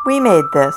We made this.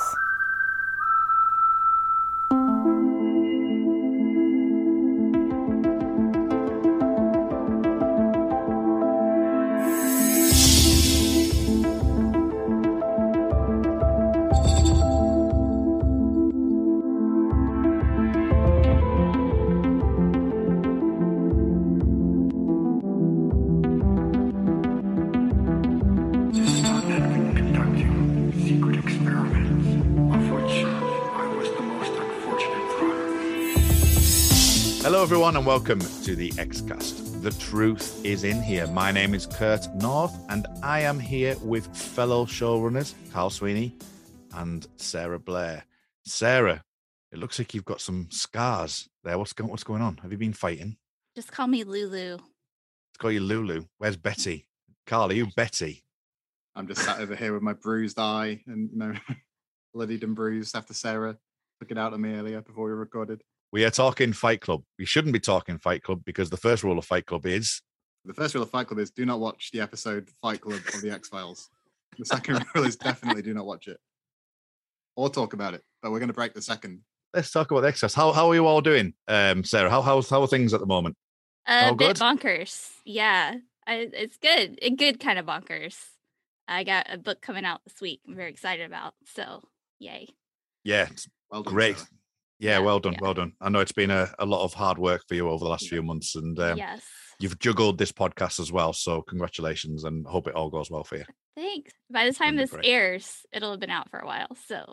Hello, everyone, and welcome to the Xcast. The truth is in here. My name is Kurt North, and I am here with fellow showrunners Carl Sweeney and Sarah Blair. Sarah, it looks like you've got some scars there. What's going on? Have you been fighting? Just call me Lulu. Let's call you Lulu. Where's Betty? Carl, are you Betty? I'm just sat over here with my bruised eye and, bloodied and bruised after Sarah took it out of me earlier before we recorded. We are talking Fight Club. We shouldn't be talking Fight Club because the first rule of Fight Club is... The first rule of Fight Club is do not watch the episode Fight Club of the X-Files. The second rule is definitely do not watch it. Or talk about it. But we're going to break the second. Let's talk about the X-Files. How are you all doing, Sarah? How are things at the moment? A bit bonkers. Yeah, it's good. A good kind of bonkers. I got a book coming out this week I'm very excited about. So, yay. Yeah, well done, great. Sarah. Yeah, well done, well done. I know it's been a lot of hard work for you over the last few months, and yes, you've juggled this podcast as well, so congratulations, and hope it all goes well for you. Thanks. By the time this great. airs, it'll have been out for a while, so,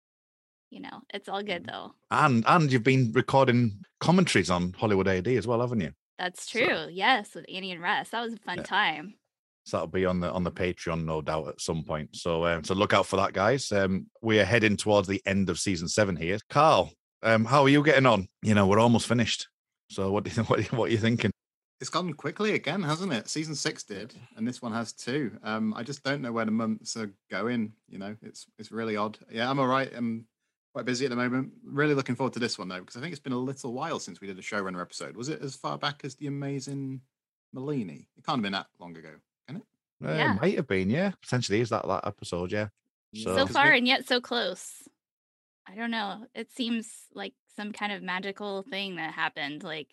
it's all good, though. And you've been recording commentaries on Hollywood AD as well, haven't you? That's true, yes, with Annie and Russ. That was a fun time. So that'll be on the Patreon, no doubt, at some point. So look out for that, guys. We are heading towards the end of season 7 here. Carl, how are you getting on? We're almost finished. So what do you think? What are you thinking? It's gone quickly again, hasn't it? Season 6 did, and this one has 2. I just don't know where the months are going. It's really odd. Yeah, I'm all right. I'm quite busy at the moment. Really looking forward to this one though, because I think it's been a little while since we did a showrunner episode. Was it as far back as the Amazing Malini? It can't have been that long ago, can it? Yeah. It might have been, yeah. Potentially is that episode, yeah. So far and yet so close. I don't know. It seems like some kind of magical thing that happened. Like,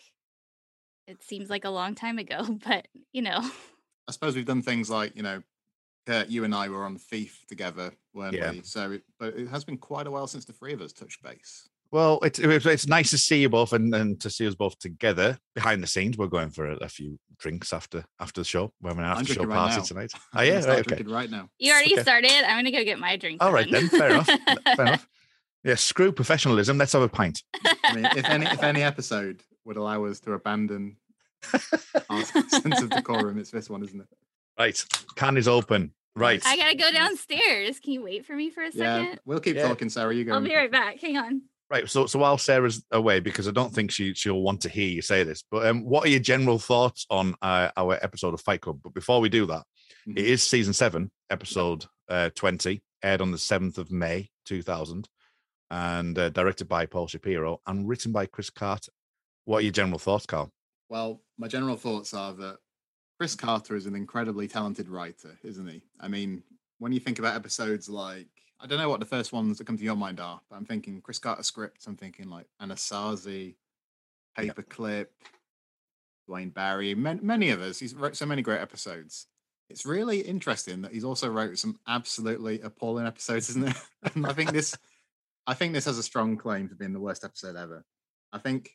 it seems like a long time ago, but, I suppose we've done things like, Kurt, you and I were on Thief together, weren't we? So, but it has been quite a while since the three of us touched base. Well, it's nice to see you both and to see us both together behind the scenes. We're going for a few drinks after the show. We're having an after show party tonight. Oh yeah, right, okay. Right now. You already started. I'm gonna go get my drink. All right then, fair enough. Fair enough. Yeah, screw professionalism. Let's have a pint. I mean, if any episode would allow us to abandon our sense of decorum, it's this one, isn't it? Right, can is open. Right, I gotta go downstairs. Can you wait for me for a second? Yeah, we'll keep talking, Sarah. You go. I'll be right back. Hang on. Right, so while Sarah's away, because I don't think she'll want to hear you say this, but what are your general thoughts on our episode of Fight Club? But before we do that, It is season 7, episode 20, aired on the 7th of May 2000, and directed by Paul Shapiro and written by Chris Carter. What are your general thoughts, Carl? Well, my general thoughts are that Chris Carter is an incredibly talented writer, isn't he? I mean, when you think about episodes like, I don't know what the first ones that come to your mind are, but I'm thinking Chris Carter scripts. I'm thinking like Anasazi, Paperclip, Dwayne Barry, many of us. He's wrote so many great episodes. It's really interesting that he's also wrote some absolutely appalling episodes, isn't it? And I think this has a strong claim to being the worst episode ever. I think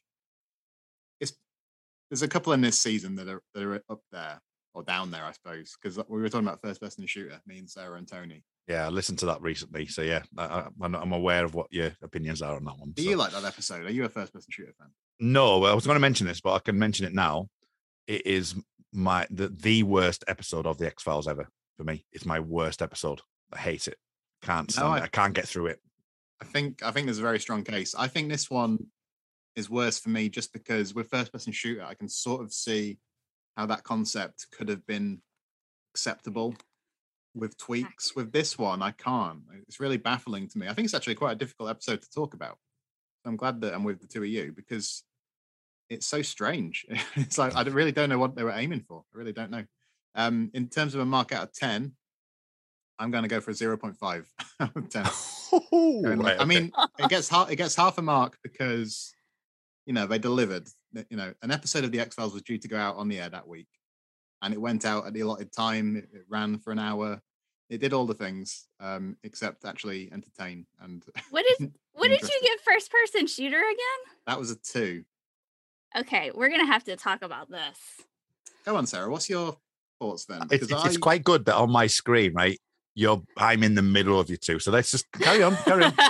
there's a couple in this season that are up there or down there, I suppose, because we were talking about first person shooter, me and Sarah and Tony. Yeah, I listened to that recently, so yeah, I'm aware of what your opinions are on that one. Do you like that episode? Are you a first person shooter fan? No, I was going to mention this, but I can mention it now. It is the worst episode of the X-Files ever for me. It's my worst episode. I hate it. Can't stand it. I can't get through it. I think there's a very strong case. I think this one is worse for me just because with first person shooter, I can sort of see how that concept could have been acceptable with tweaks. With this one, I can't. It's really baffling to me. I think it's actually quite a difficult episode to talk about. So I'm glad that I'm with the two of you because it's so strange. It's like I really don't know what they were aiming for. I really don't know. In terms of a mark out of 10, I'm going to go for a 0.5 out of 10. Right, I okay. mean, it gets half a mark because, they delivered. An episode of The X-Files was due to go out on the air that week, and it went out at the allotted time. It ran for an hour. It did all the things, except actually entertain. And What did you give first person shooter again? That was a 2. Okay, we're gonna have to talk about this. Go on, Sarah. What's your thoughts then? It's quite good that on my screen, right? I'm in the middle of you two. So let's just carry on.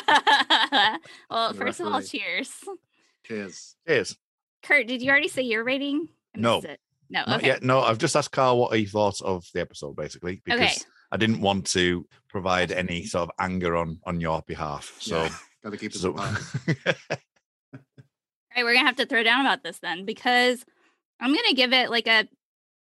Well, The first of all, referee. cheers. Cheers. Kurt, did you already say your rating? I No. missed it. No, Not okay. yet. No, I've just asked Carl what he thought of the episode, basically, because Okay. I didn't want to provide any sort of anger on your behalf. So, got to keep it so apart. All right, we're gonna have to throw down about this then, because I'm gonna give it like a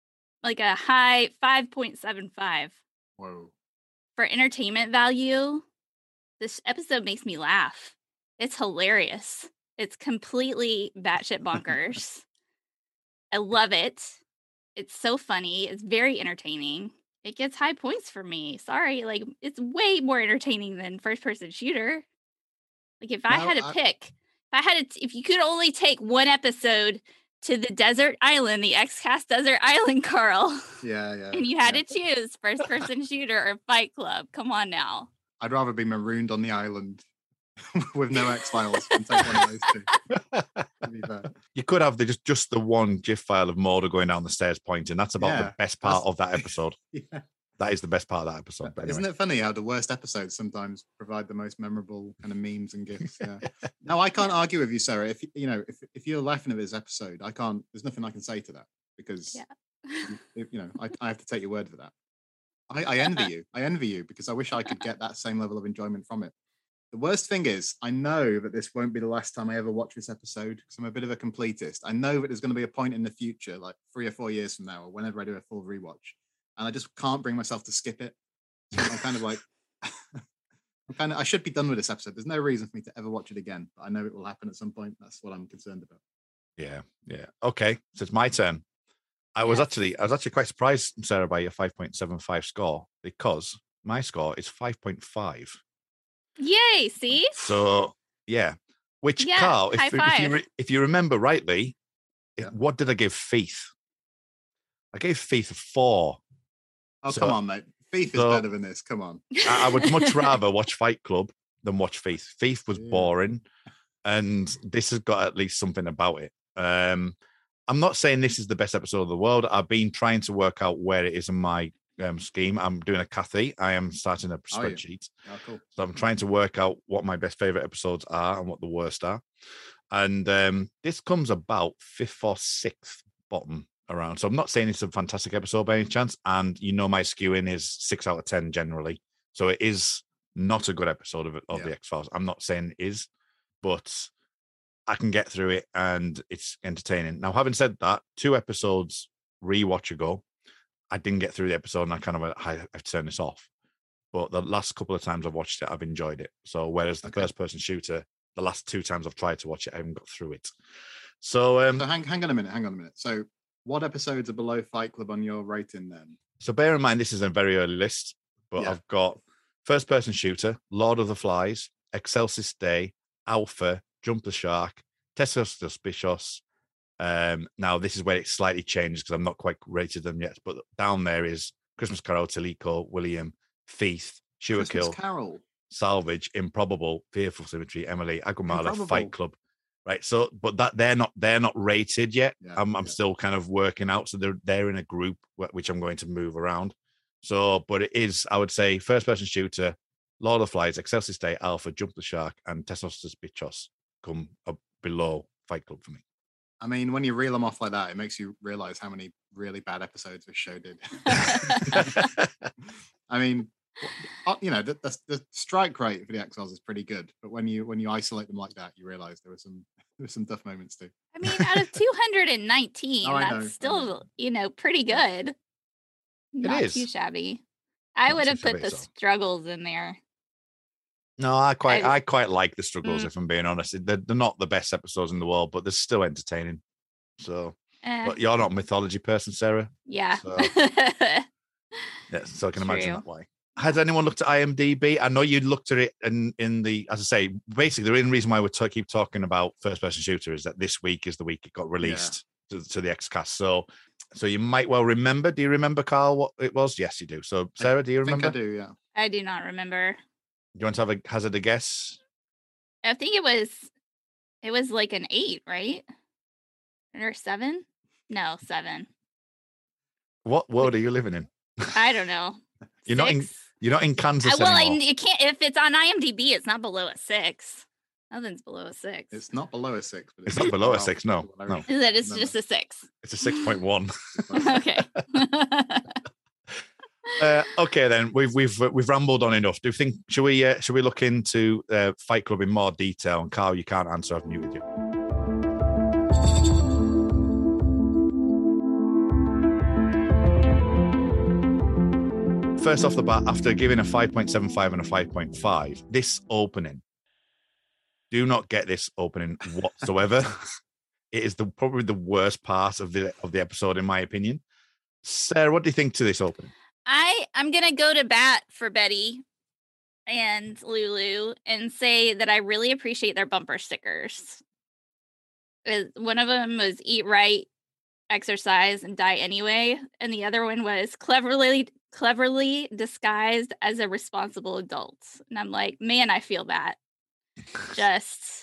high 5.75 Whoa. for entertainment value. This episode makes me laugh. It's hilarious. It's completely batshit bonkers. I love it. It's so funny. It's very entertaining. It gets high points for me. Sorry, like it's way more entertaining than first person shooter. Like if I had to pick, if you could only take one episode to the desert island, the X-Cast desert island, Carl. Yeah. And you had to choose first person shooter or Fight Club. Come on now. I'd rather be marooned on the island with no X-Files and take one of those two. To be fair. you could have just the one GIF file of Mulder going down the stairs pointing. That's about the best part of that episode. Yeah. That is the best part of that episode. But Isn't anyway. it funny how the worst episodes sometimes provide the most memorable kind of memes and gifs? Yeah. No, I can't argue with you, Sarah. If you're laughing at this episode, I can't. There's nothing I can say to that because I have to take your word for that. I envy you. I envy you because I wish I could get that same level of enjoyment from it. The worst thing is, I know that this won't be the last time I ever watch this episode because I'm a bit of a completist. I know that there's going to be a point in the future, like 3 or 4 years from now, or whenever I do a full rewatch, and I just can't bring myself to skip it. So I'm kind of like, I should be done with this episode. There's no reason for me to ever watch it again, but I know it will happen at some point. That's what I'm concerned about. Yeah. Okay, so it's my turn. I was actually quite surprised, Sarah, by your 5.75 score because my score is 5.5. Yay! See? So yeah, Carl, if you remember rightly, what did I give Faith? I gave Faith a 4. Oh, come on, mate. Faith is better than this. Come on. I would much rather watch Fight Club than watch Faith. Faith was boring, and this has got at least something about it. I'm not saying this is the best episode of the world. I've been trying to work out where it is in my scheme. I'm doing a Cathy. I am starting a spreadsheet. Oh, cool. So I'm trying to work out what my best favorite episodes are and what the worst are. And this comes about 5th or 6th bottom around. So I'm not saying it's a fantastic episode by any chance. And my skewing is 6 out of 10 generally. So it is not a good episode of the X-Files. I'm not saying it is, but I can get through it and it's entertaining. Now, having said that, 2 episodes rewatch ago, I didn't get through the episode and I kind of went, I've turned this off. But the last couple of times I've watched it, I've enjoyed it. So whereas the first person shooter, the last 2 times I've tried to watch it, I haven't got through it. So, hang on a minute. So what episodes are below Fight Club on your rating then? So bear in mind, this is a very early list, but I've got first person shooter, Lord of the Flies, Excelsis Day, Alpha, Jump the Shark, Tessos Suspicious. Now this is where it slightly changes because I'm not quite rated them yet, but down there is Christmas Carol, Talico, William, Thief, Shoot a Kill, Carol, Salvage, Improbable, Fearful Symmetry, Emily, Aguamala, Fight Club. Right. So, but that they're not rated yet. Yeah, I'm still kind of working out. So they're in a group which I'm going to move around. So, but it is, I would say, first person shooter, Lord of the Flies, Excelsis Day, Alpha, Jump the Shark, and Tessos Suspicious come up below Fight Club for me. I mean, when you reel them off like that, it makes you realize how many really bad episodes this show did. I mean, the strike rate for the X-Files is pretty good, but when you isolate them like that, you realize there were some tough moments too. I mean, out of 219, that's still pretty good. Not too shabby. I would have put the struggles in there. No, I quite like the struggles. If I'm being honest, they're not the best episodes in the world, but they're still entertaining. So, but you're not a mythology person, Sarah. Yeah. So, so I can imagine that why. has anyone looked at IMDb? I know you looked at it in the, as I say, basically the only reason why we keep talking about first person shooter is that this week is the week it got released to the Xcast. So you might well remember. Do you remember, Carl, what it was? Yes, you do. So Sarah, do you remember? I think I do, yeah. I do not remember. Do you want to have a hazard a guess? I think it was like an 8, right? Or 7? No, 7. What world are you living in? I don't know. You're not in Kansas well, anymore. you can't. If it's on IMDb, it's not below a 6. Nothing's below a 6. It's not below a 6. But it's not below a 6. No. Is it? It's just a 6. It's a 6.1. Okay. Okay, then we've rambled on enough. Do you think should we look into Fight Club in more detail? And Carl, you can't answer. I've muted you. First off the bat, after giving a 5.75 and a 5.5, this opening, do not get this opening whatsoever. It is probably the worst part of the episode, in my opinion. Sarah, what do you think to this opening? I'm gonna go to bat for Betty and Lulu and say that I really appreciate their bumper stickers. One of them was "Eat right, exercise, and die anyway," and the other one was cleverly disguised as a responsible adult. And I'm like, man, I feel that. Just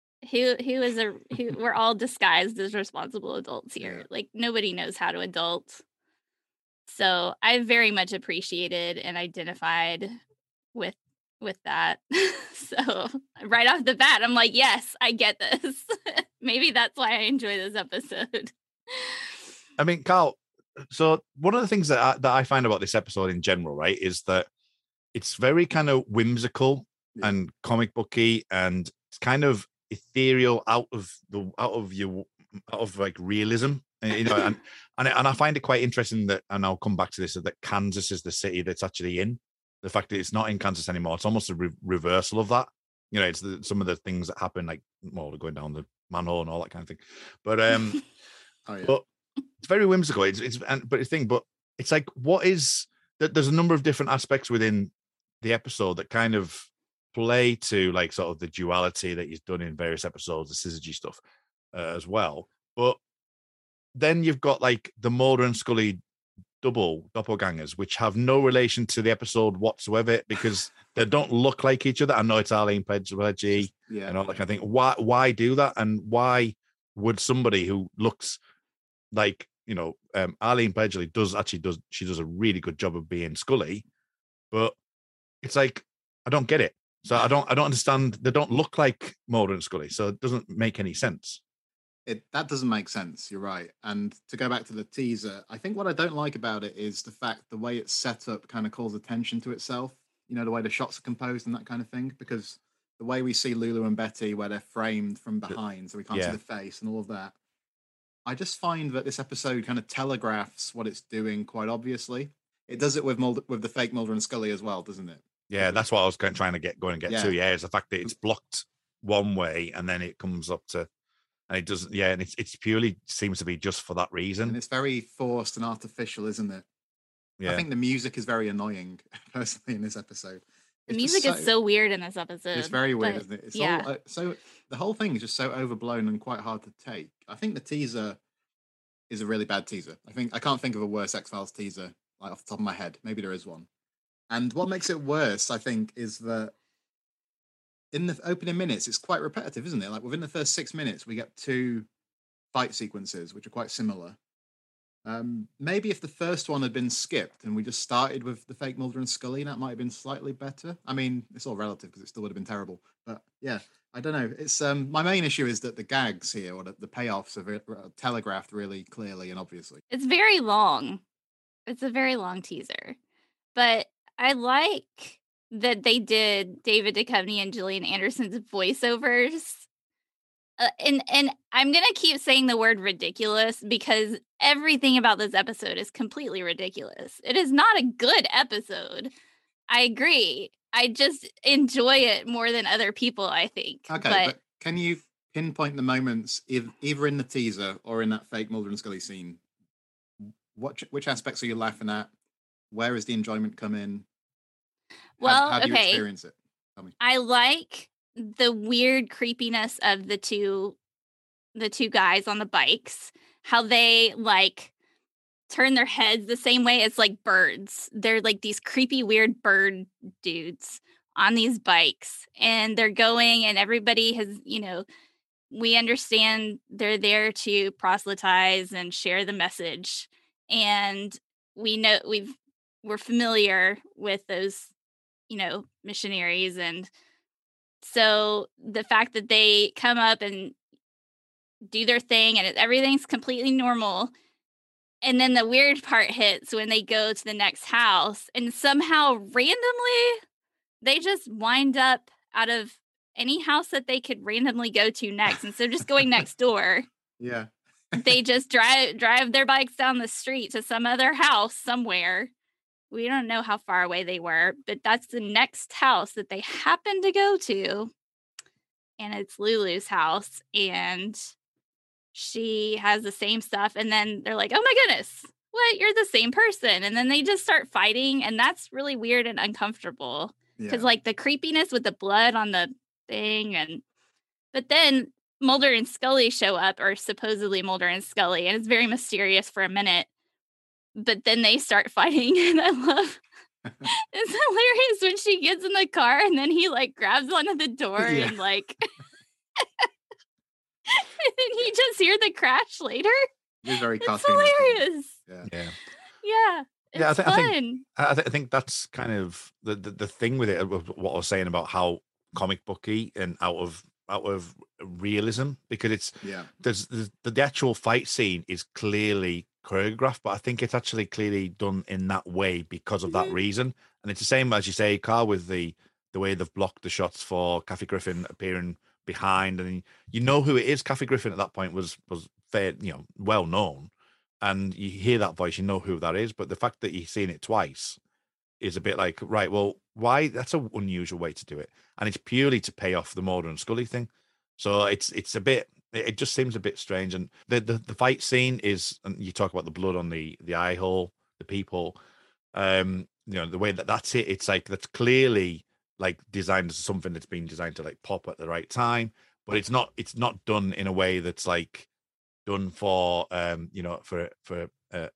we're all disguised as responsible adults here. Like nobody knows how to adult. So I very much appreciated and identified with that. So right off the bat, I'm like, yes, I get this. Maybe that's why I enjoy this episode. I mean, Carl, so one of the things that I find about this episode in general, right, is that it's very kind of whimsical and comic booky, and it's kind of ethereal out of like realism, you know, and I find it quite interesting that, and I'll come back to this, that Kansas is the city that's actually in. The fact that it's not in Kansas anymore, it's almost a reversal of that. You know, it's some of the things that happen, like going down the manhole and all that kind of thing. But but it's very whimsical. But it's like, what is that? There's a number of different aspects within the episode that kind of play to like sort of the duality that he's done in various episodes, the syzygy stuff as well. But then you've got like the Mulder and Scully doppelgangers, which have no relation to the episode whatsoever because they don't look like each other. I know it's Arlene Pledgy and all that kind of thing. Why do that? And why would somebody who looks like, you know, Arlene Pledgy does a really good job of being Scully, but it's like, I don't get it. So I don't understand. They don't look like Mulder and Scully, so it doesn't make any sense. That doesn't make sense. You're right. And to go back to the teaser, I think what I don't like about it is the fact the way it's set up kind of calls attention to itself. You know, the way the shots are composed and that kind of thing. Because the way we see Lulu and Betty, where they're framed from behind, so we can't see the face and all of that. I just find that this episode kind of telegraphs what it's doing quite obviously. It does it with the fake Mulder and Scully as well, doesn't it? Yeah, that's what I was trying to get to. Yeah, is the fact that it's blocked one way and then it comes up to. And it doesn't, and it's purely seems to be just for that reason. And it's very forced and artificial, isn't it? Yeah. I think the music is very annoying, personally, in this episode. The music is so weird in this episode. It's very weird, isn't it? It's all, so the whole thing is just so overblown and quite hard to take. I think the teaser is a really bad teaser. I can't think of a worse X-Files teaser like off the top of my head. Maybe there is one. And what makes it worse, I think, is that in the opening minutes, it's quite repetitive, isn't it? Like within the first 6 minutes, we get 2 fight sequences, which are quite similar. Maybe if the first one had been skipped and we just started with the fake Mulder and Scully, that might have been slightly better. I mean, it's all relative because it still would have been terrible. But yeah, I don't know. It's my main issue is that the gags here or the payoffs are telegraphed really clearly and obviously. It's very long. It's a very long teaser. But I like that they did David Duchovny and Gillian Anderson's voiceovers. And I'm going to keep saying the word ridiculous because everything about this episode is completely ridiculous. It is not a good episode. I agree. I just enjoy it more than other people, I think. Okay, but can you pinpoint the moments either in the teaser or in that fake Mulder and Scully scene? Which aspects are you laughing at? Where is the enjoyment come in? Well, How do you okay. experience it? Tell me. I like the weird creepiness of the two guys on the bikes. How they like turn their heads the same way as like birds. They're like these creepy, weird bird dudes on these bikes, and they're going, and everybody has, we understand they're there to proselytize and share the message, and we know we're familiar with those, missionaries, and so the fact that they come up and do their thing and everything's completely normal. And then the weird part hits when they go to the next house and somehow randomly they just wind up out of any house that they could randomly go to next. Instead of just going next door, Yeah. they just drive their bikes down the street to some other house somewhere. We don't know how far away they were, but that's the next house that they happened to go to. And it's Lulu's house, and she has the same stuff. And then they're like, oh my goodness, what? You're the same person. And then they just start fighting. And that's really weird and uncomfortable because like the creepiness with the blood on the thing. But then Mulder and Scully show up, or supposedly Mulder and Scully, and it's very mysterious for a minute. But then they start fighting. And I love, it's hilarious when she gets in the car and then he like grabs onto the door and like, and then you just hear the crash later. It's very hilarious. Yeah. It's fun. I think that's kind of the thing with it. What I was saying about how comic booky and out of realism, because there's the actual fight scene is clearly choreographed, but I think it's actually clearly done in that way because of that reason. And it's the same as you say, Carl, with the way they've blocked the shots for Kathy Griffin appearing behind, and you know who it is. Kathy Griffin at that point was fair, well known, and you hear that voice, you know who that is. But the fact that you've seen it twice is a bit like, right, well, why? That's an unusual way to do it, and it's purely to pay off the Mulder and Scully thing. So it's a bit. It just seems a bit strange. And the fight scene is, and you talk about the blood on the eye hole, the people, the way that's it. It's like that's clearly like designed as something that's been designed to like pop at the right time, but it's not done in a way that's like done for for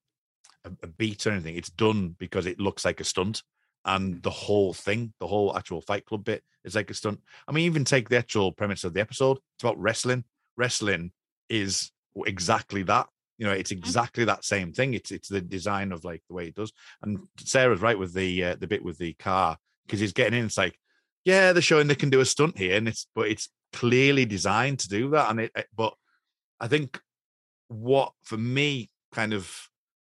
a beat or anything. It's done because it looks like a stunt, and the whole thing, the whole actual Fight Club bit is like a stunt. I mean, even take the actual premise of the episode. It's about wrestling. Wrestling is exactly that. It's exactly that same thing. It's the design of like the way it does. And Sarah's right with the bit with the car, because he's getting in. It's like, yeah, they're showing they can do a stunt here, and it's clearly designed to do that. And but I think what for me kind of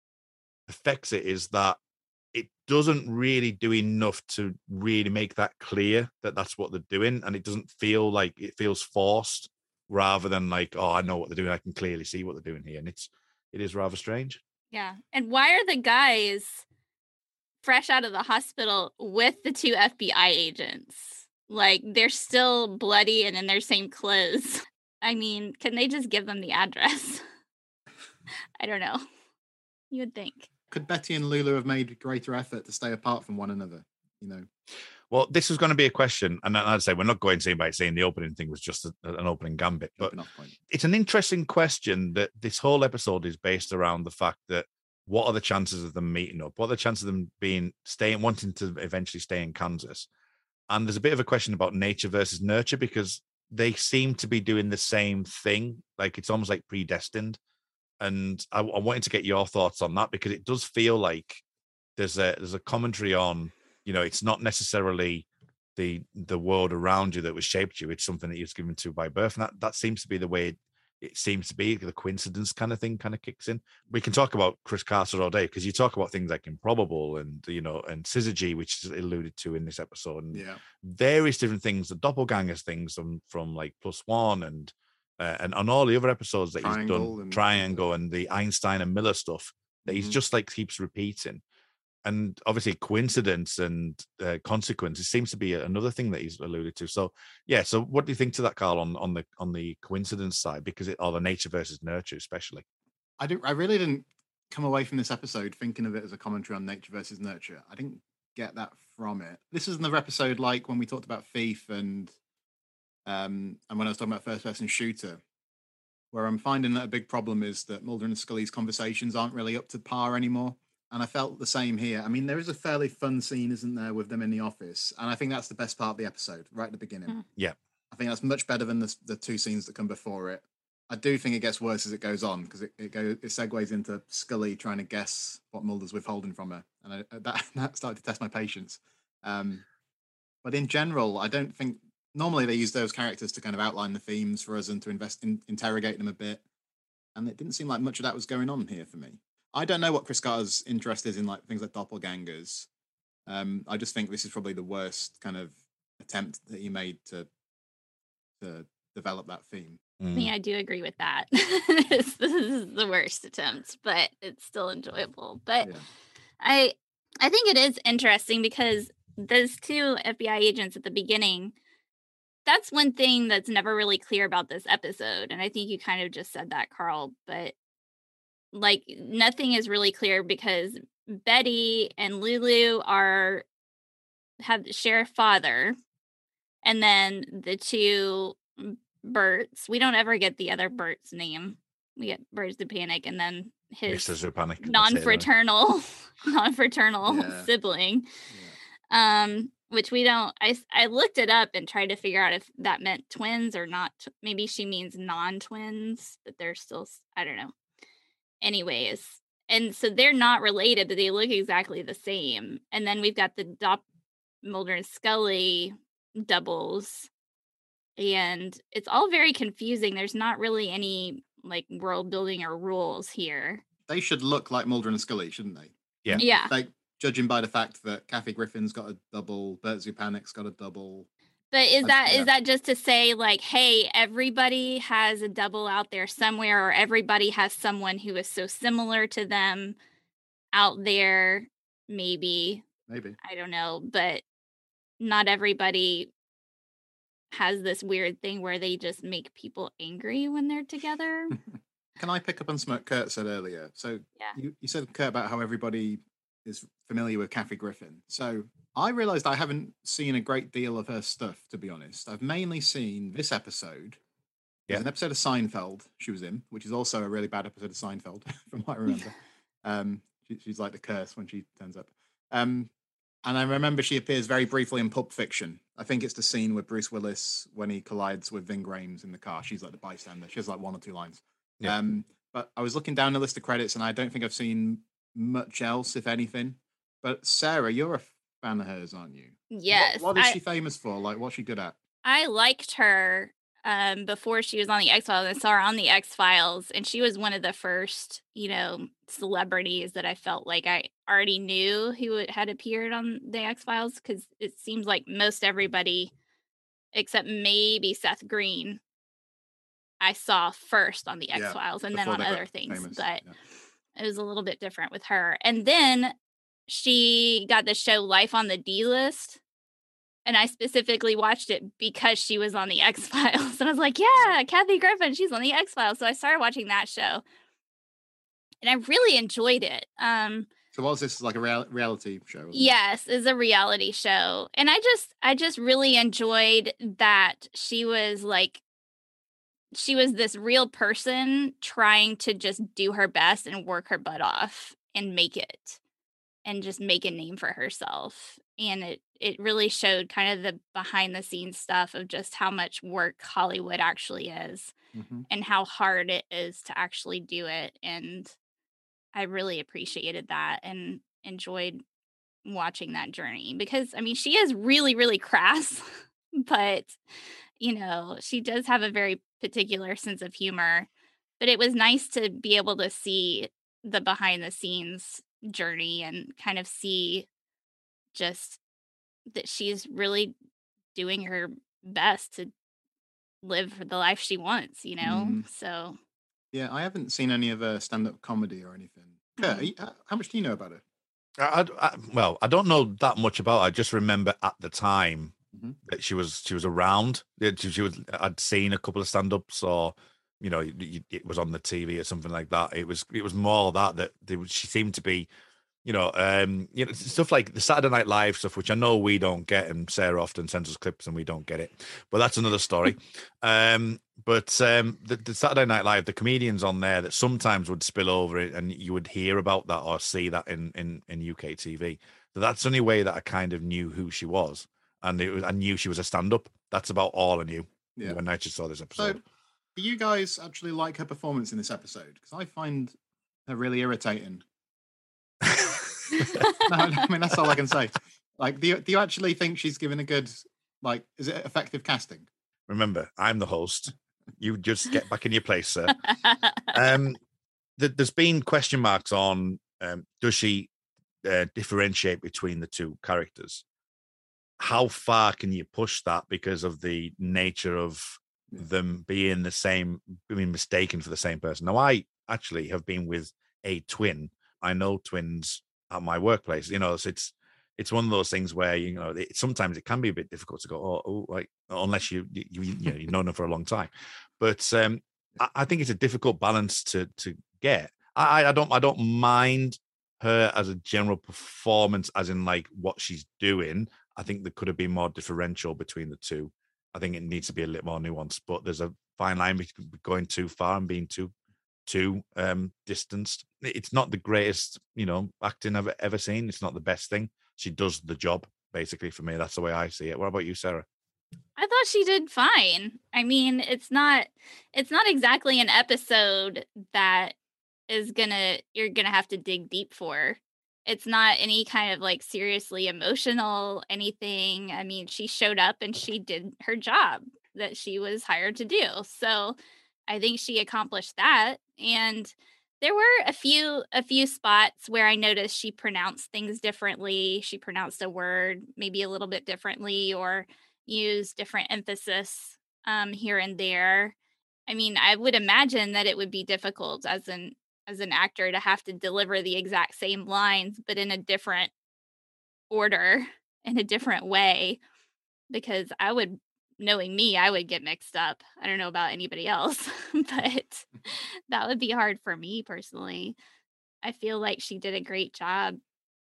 affects it is that it doesn't really do enough to really make that clear that that's what they're doing, and it doesn't feel like it feels forced, rather than like, oh, I know what they're doing, I can clearly see what they're doing here, and it is rather strange. Yeah. And why are the guys fresh out of the hospital with the two FBI agents? Like, they're still bloody and in their same clothes. I mean, can they just give them the address? I don't know. You would think. Could Betty and Lulu have made greater effort to stay apart from one another? Well, this is going to be a question, and I'd say we're not going scene by scene. The opening thing was just an opening gambit, but it's an interesting question that this whole episode is based around the fact that what are the chances of them meeting up? What are the chances of them wanting to eventually stay in Kansas? And there's a bit of a question about nature versus nurture, because they seem to be doing the same thing. Like, it's almost like predestined. And I wanted to get your thoughts on that, because it does feel like there's a commentary on, it's not necessarily the world around you that was shaped you. It's something that you're given to by birth. And that seems to be the way it seems to be. The coincidence kind of thing kind of kicks in. We can talk about Chris Carter all day, because you talk about things like improbable and, and syzygy, which is alluded to in this episode, and various different things, the doppelgangers things from like Plus One and on all the other episodes that he's done, Triangle and the Einstein and Miller stuff that he's just like keeps repeating. And obviously coincidence and consequence, it seems to be another thing that he's alluded to. So so what do you think to that, Carl, on the coincidence side, because or the nature versus nurture especially? I really didn't come away from this episode thinking of it as a commentary on nature versus nurture. I didn't get that from it. This is another episode like when we talked about Thief and when I was talking about first person shooter, where I'm finding that a big problem is that Mulder and Scully's conversations aren't really up to par anymore. And I felt the same here. I mean, there is a fairly fun scene, isn't there, with them in the office? And I think that's the best part of the episode, right at the beginning. Yeah. I think that's much better than the two scenes that come before it. I do think it gets worse as it goes on because it segues into Scully trying to guess what Mulder's withholding from her. And that started to test my patience. But in general, I don't think... Normally they use those characters to kind of outline the themes for us and to interrogate them a bit. And it didn't seem like much of that was going on here for me. I don't know what Chris Carter's interest is in like things like doppelgangers. I just think this is probably the worst kind of attempt that he made to develop that theme. I mean, I do agree with that. This is the worst attempt, but it's still enjoyable. But I think it is interesting because those two FBI agents at the beginning, that's one thing that's never really clear about this episode. And I think you kind of just said that, Carl, but like nothing is really clear because Betty and Lulu share a father, and then the two Berts, we don't ever get the other Bert's name. We get Bert Zupanik and then his Zupanik, non-fraternal sibling. Which we don't... I looked it up and tried to figure out if that meant twins or not. Maybe she means non-twins, but they're still... I don't know. Anyways, and so they're not related, but they look exactly the same. And then we've got the Mulder and Scully doubles, and it's all very confusing. There's not really any like world building or rules here. They should look like Mulder and Scully, shouldn't they? Yeah. Like judging by the fact that Kathy Griffin's got a double, Bert Zupanik's got a double. But is that just to say, like, hey, everybody has a double out there somewhere, or everybody has someone who is so similar to them out there? Maybe. I don't know, but not everybody has this weird thing where they just make people angry when they're together. Can I pick up on something Kurt said earlier? So you said, Kurt, about how everybody is familiar with Kathy Griffin. So I realized I haven't seen a great deal of her stuff, to be honest. I've mainly seen this episode. There's an episode of Seinfeld she was in, which is also a really bad episode of Seinfeld, from what I remember. She's like the curse when she turns up. And I remember she appears very briefly in Pulp Fiction. I think it's the scene with Bruce Willis when he collides with Ving Rhames in the car. She's like the bystander. She has like one or two lines. Yeah. But I was looking down the list of credits, and I don't think I've seen much else, if anything. But Sarah, you're a fan of hers, aren't you? Yes. What is she famous for? Like, what's she good at? I liked her before she was on the X-Files. I saw her on the X-Files, and she was one of the first, celebrities that I felt like I already knew who had appeared on the X-Files, because it seems like most everybody, except maybe Seth Green, I saw first on the X-Files and then on other things. Famous. But it was a little bit different with her. And then she got the show Life on the D-List. And I specifically watched it because she was on the X-Files. And I was like, yeah, Kathy Griffin, she's on the X-Files. So I started watching that show. And I really enjoyed it. So what was this, like a reality show? Yes, it's a reality show. And I just really enjoyed that she was this real person trying to just do her best and work her butt off and make it and just make a name for herself. And it really showed kind of the behind the scenes stuff of just how much work Hollywood actually is and how hard it is to actually do it. And I really appreciated that and enjoyed watching that journey because, I mean, she is really, really crass, but, she does have a very particular sense of humor. But it was nice to be able to see the behind the scenes journey and kind of see just that she's really doing her best to live the life she wants, So yeah, I haven't seen any of her stand-up comedy or anything. Kurt, how much do you know about her? I don't know that much about her. I just remember at the time that she was around. I'd seen a couple of stand-ups, or it was on the TV or something like that. It was more that she seemed to be Stuff like the Saturday Night Live stuff, which I know we don't get, and Sarah often sends us clips and we don't get it, but that's another story. The Saturday Night Live, the comedians on there that sometimes would spill over it, and you would hear about that or see that in UK TV. So that's the only way that I kind of knew who she was, and I knew she was a stand-up. That's about all I knew when I just saw this episode. So, do you guys actually like her performance in this episode? Because I find her really irritating. No, I mean, that's all I can say. Like, do you actually think she's given a good, like, is it effective casting? Remember, I'm the host. You just get back in your place, sir. There's been question marks on does she differentiate between the two characters? How far can you push that because of the nature of them being mistaken for the same person? Now, I actually have been with a twin. I know twins at my workplace. So it's one of those things where sometimes it can be a bit difficult to go, like, unless you've known them for a long time. But I think it's a difficult balance to get. I don't mind her as a general performance, as in like what she's doing. I think there could have been more differential between the two. I think it needs to be a little more nuanced, but there's a fine line between going too far and being too distanced. It's not the greatest, acting I've ever seen. It's not the best thing. She does the job, basically, for me. That's the way I see it. What about you, Sarah? I thought she did fine. I mean, it's not exactly an episode that you're gonna have to dig deep for. It's not any kind of like seriously emotional anything. I mean, she showed up and she did her job that she was hired to do. So I think she accomplished that. And there were a few spots where I noticed she pronounced things differently. She pronounced a word maybe a little bit differently or used different emphasis here and there. I mean, I would imagine that it would be difficult as an actor to have to deliver the exact same lines, but in a different order, in a different way, because knowing me, I would get mixed up. I don't know about anybody else, but that would be hard for me personally. I feel like she did a great job,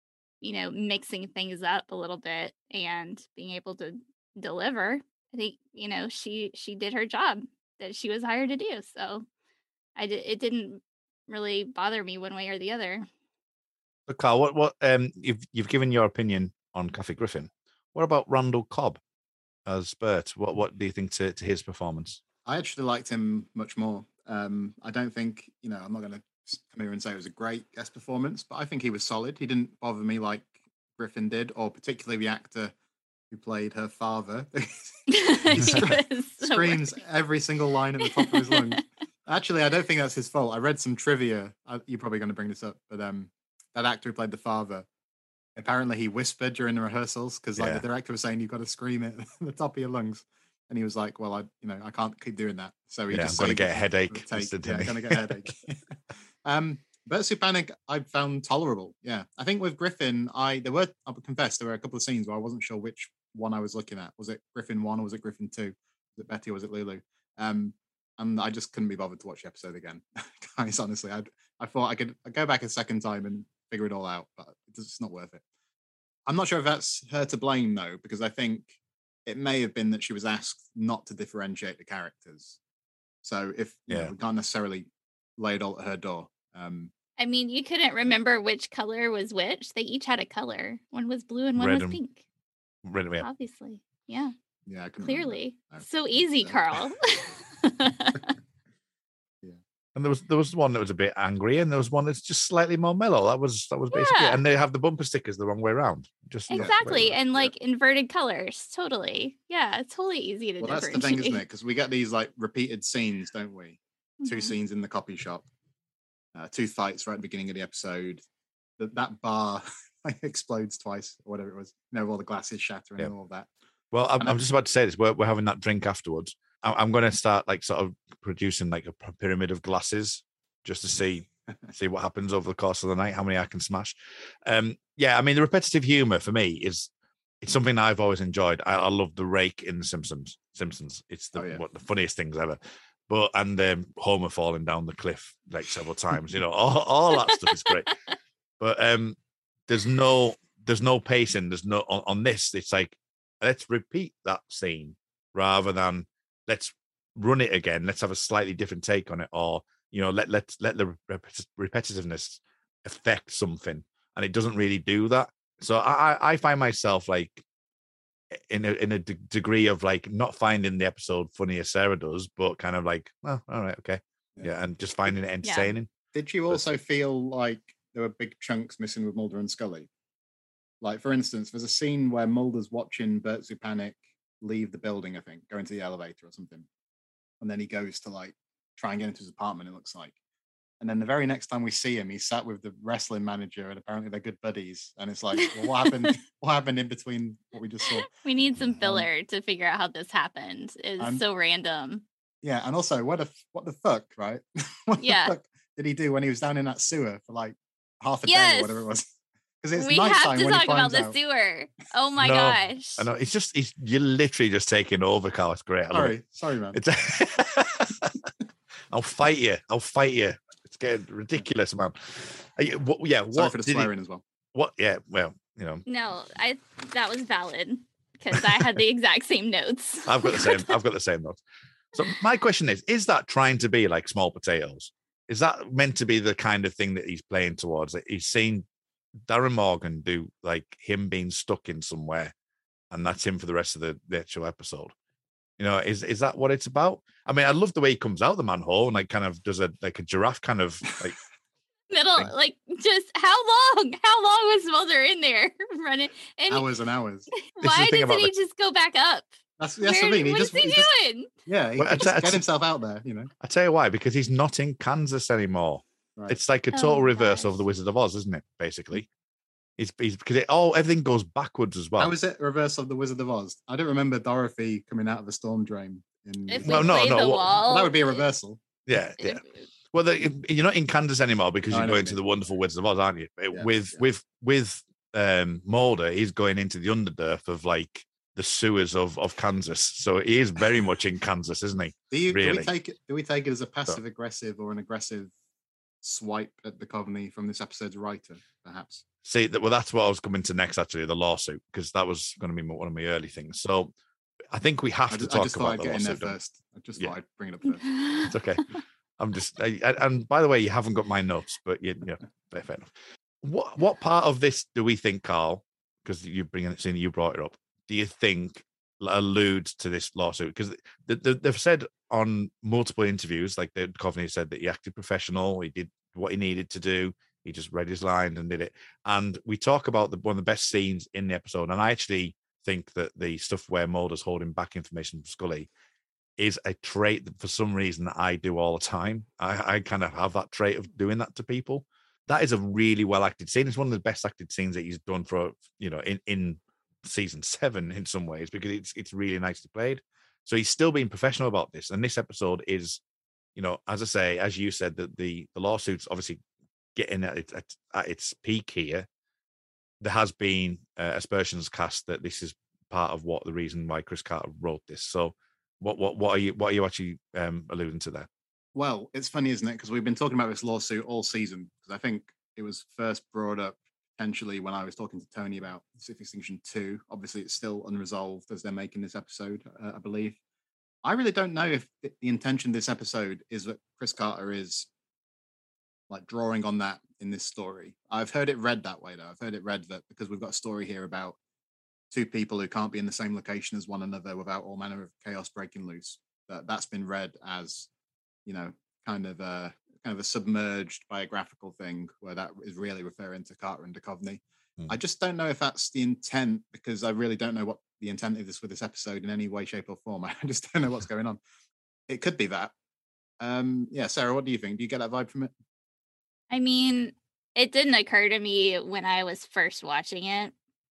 mixing things up a little bit and being able to deliver. I think, she did her job that she was hired to do. So it didn't really bother me one way or the other. So Carl, what you've given your opinion on Kathy Griffin. What about Randall Cobb as Bert? What do you think to his performance? I actually liked him much more. I don't think, I'm not going to come here and say it was a great guest performance, but I think he was solid. He didn't bother me like Griffin did, or particularly the actor who played her father. He screams every single line at the top of his lungs. Actually, I don't think that's his fault. I read some trivia. You're probably going to bring this up, but that actor who played the father, apparently he whispered during the rehearsals because the director was saying you've got to scream it at the top of your lungs, and he was like, "Well, I can't keep doing that." So he just I'm going to get a headache. Going to get a headache. Bert Supanik, I found tolerable. Yeah, I think with Griffin, I'll confess, there were a couple of scenes where I wasn't sure which one I was looking at. Was it Griffin 1 or was it Griffin 2? Was it Betty or was it Lulu? And I just couldn't be bothered to watch the episode again. Guys, honestly, I thought I'd go back a second time and figure it all out, but it's not worth it. I'm not sure if that's her to blame, though, because I think it may have been that she was asked not to differentiate the characters. So if we can't necessarily lay it all at her door. I mean, you couldn't remember which color was which. They each had a color. One was blue and one was pink. Red, obviously. Yeah. Yeah, I clearly. So easy, Carl. And there was one that was a bit angry, and there was one that's just slightly more mellow. That was basically it. And they have the bumper stickers the wrong way around. Just exactly, and like inverted colors. Totally, yeah, it's totally easy to. Well, that's the thing, isn't it? Because we get these like repeated scenes, don't we? Mm-hmm. 2 scenes in the copy shop, 2 fights right at the beginning of the episode. That bar explodes twice, or whatever it was. All the glasses shattering and all of that. Well, I'm just about to say this. We're having that drink afterwards. I'm going to start like sort of producing like a pyramid of glasses just to see what happens over the course of the night, how many I can smash. I mean, the repetitive humor for me it's something I've always enjoyed. I love the rake in the Simpsons. It's the funniest things ever. But Homer falling down the cliff like several times, all that stuff is great. But there's no pacing. There's no on this. It's like, let's repeat that scene rather than let's run it again. Let's have a slightly different take on it, or let the repetitiveness affect something, and it doesn't really do that. So I find myself like in a degree of like not finding the episode funny as Sarah does, but kind of like, well, all right, okay, yeah, and just finding it entertaining. Did you also feel like there were big chunks missing with Mulder and Scully? Like, for instance, there's a scene where Mulder's watching Bert Zupanik leave the building, I think, go into the elevator or something. And then he goes to like try and get into his apartment, it looks like. And then the very next time we see him, he's sat with the wrestling manager and apparently they're good buddies. And it's like, well, what happened? What happened in between what we just saw? We need some filler to figure out how this happened. It's so random. Yeah. And also, what the fuck, right? What the fuck did he do when he was down in that sewer for like half a day or whatever it was? Because we have to talk about the sewer. Oh my gosh! I know you're literally just taking over, Carl. It's great. Sorry, man. I'll fight you. It's getting ridiculous, man. Sorry for the swearing as well. What? Yeah. Well, No, that was valid because I had the exact same notes. I've got the same notes. So my question is that trying to be like Small Potatoes? Is that meant to be the kind of thing that he's playing towards? That he's seen Darren Morgan do like him being stuck in somewhere, and that's him for the rest of the actual episode. Is that what it's about? I mean, I love the way he comes out the manhole and like kind of does a giraffe kind of like middle thing. Like just how long was Mulder in there running? And hours and hours. Why doesn't he just go back up? That's what I mean. What is he doing? He can just get himself out there, I tell you why, because he's not in Kansas anymore. Right. It's like a total reverse of the Wizard of Oz, isn't it? Basically, he's because everything goes backwards as well. How is it reverse of the Wizard of Oz? I don't remember Dorothy coming out of the storm drain. No. Well, that would be a reversal. Yeah. Well, you're not in Kansas anymore because you're going to the wonderful Wizard of Oz, aren't you? With Mulder, he's going into the underearth of like the sewers of Kansas. So he is very much in Kansas, isn't he? Do we take it as a passive aggressive or an aggressive swipe at the Duchovny from this episode's writer, perhaps? See, that's what I was coming to next, actually, the lawsuit, because that was going to be one of my early things. So I think we have to talk about the lawsuit. I just thought I'd bring it up first. It's okay. I'm just, and by the way, you haven't got my notes, but fair enough. What part of this do we think, Carl, because you brought it up, do you think alludes to this lawsuit? Because they've said on multiple interviews, like Duchovny said that he acted professional, he did what he needed to do, he just read his lines and did it. And we talk about one of the best scenes in the episode, and I actually think that the stuff where Mulder's holding back information from Scully is a trait that for some reason that I do all the time. I kind of have that trait of doing that to people. That is a really well acted scene. It's one of the best acted scenes that he's done for in season 7 in some ways, because it's really nicely played. So he's still being professional about this. And this episode is, as I say, as you said, that the lawsuit's obviously getting at its peak here. There has been aspersions cast that this is part of the reason why Chris Carter wrote this. So what are you actually alluding to there? Well, it's funny, isn't it? Because we've been talking about this lawsuit all season, because I think it was first brought up potentially when I was talking to Tony about Pacific Extinction 2. Obviously, it's still unresolved as they're making this episode, I believe. I really don't know if the intention of this episode is that Chris Carter is like drawing on that in this story. I've heard it read that way, though. I've heard it read that because we've got a story here about two people who can't be in the same location as one another without all manner of chaos breaking loose. That's been read as, kind of a submerged biographical thing where that is really referring to Carter and Duchovny. I just don't know if that's the intent, because I really don't know what the intent is with this episode in any way, shape, or form. I just don't know what's going on. It could be that. Sarah, what do you think? Do you get that vibe from it? I mean, it didn't occur to me when I was first watching it,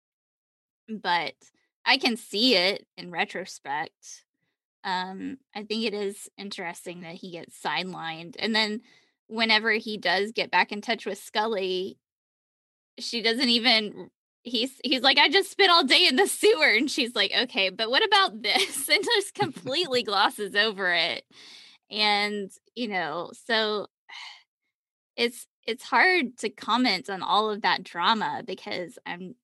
but I can see it in retrospect. I think it is interesting that he gets sidelined. And then whenever he does get back in touch with Scully, she doesn't even, he's like, I just spent all day in the sewer. And she's like, okay, but what about this? And just completely glosses over it. And, so it's it's hard to comment on all of that drama because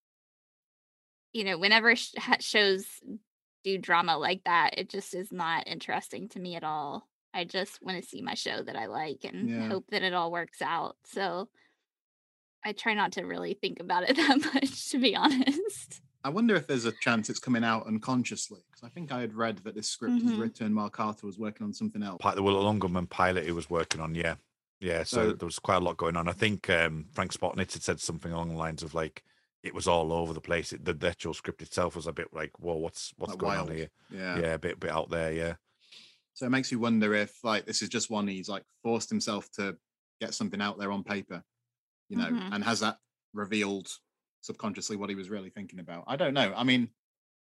whenever shows do drama like that, it just is not interesting to me at all. I just want to see my show that I like and Yeah. hope that it all works out. So I try not to really think about it that much, to be honest. I wonder if there's a chance it's coming out unconsciously, because I think I had read that this script was written while Carter was working on something else. The Will Longerman pilot he was working on, yeah. So there was quite a lot going on. I think Frank Spotnitz had said something along the lines of like it was all over the place. The actual script itself was a bit like, whoa, what's like going on here? Yeah, a bit out there, yeah. So it makes you wonder if like this is just one he's like forced himself to get something out there on paper, and has that revealed subconsciously what he was really thinking about. I don't know. I mean,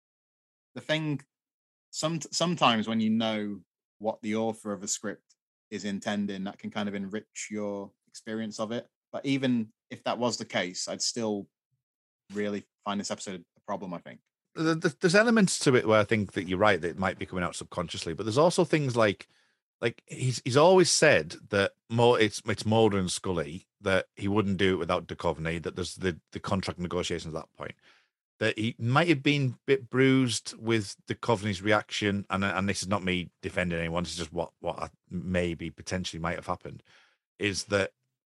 the thing, sometimes when you know what the author of a script is intending, that can kind of enrich your experience of it. But even if that was the case, I'd still really find this episode a problem, I think. There's elements to it where I think that you're right, that it might be coming out subconsciously, but there's also things like he's always said that it's Mulder and Scully, that he wouldn't do it without Duchovny, that there's the contract negotiations at that point, that he might have been a bit bruised with Duchovny's reaction, and this is not me defending anyone, this is just what maybe potentially might have happened, is that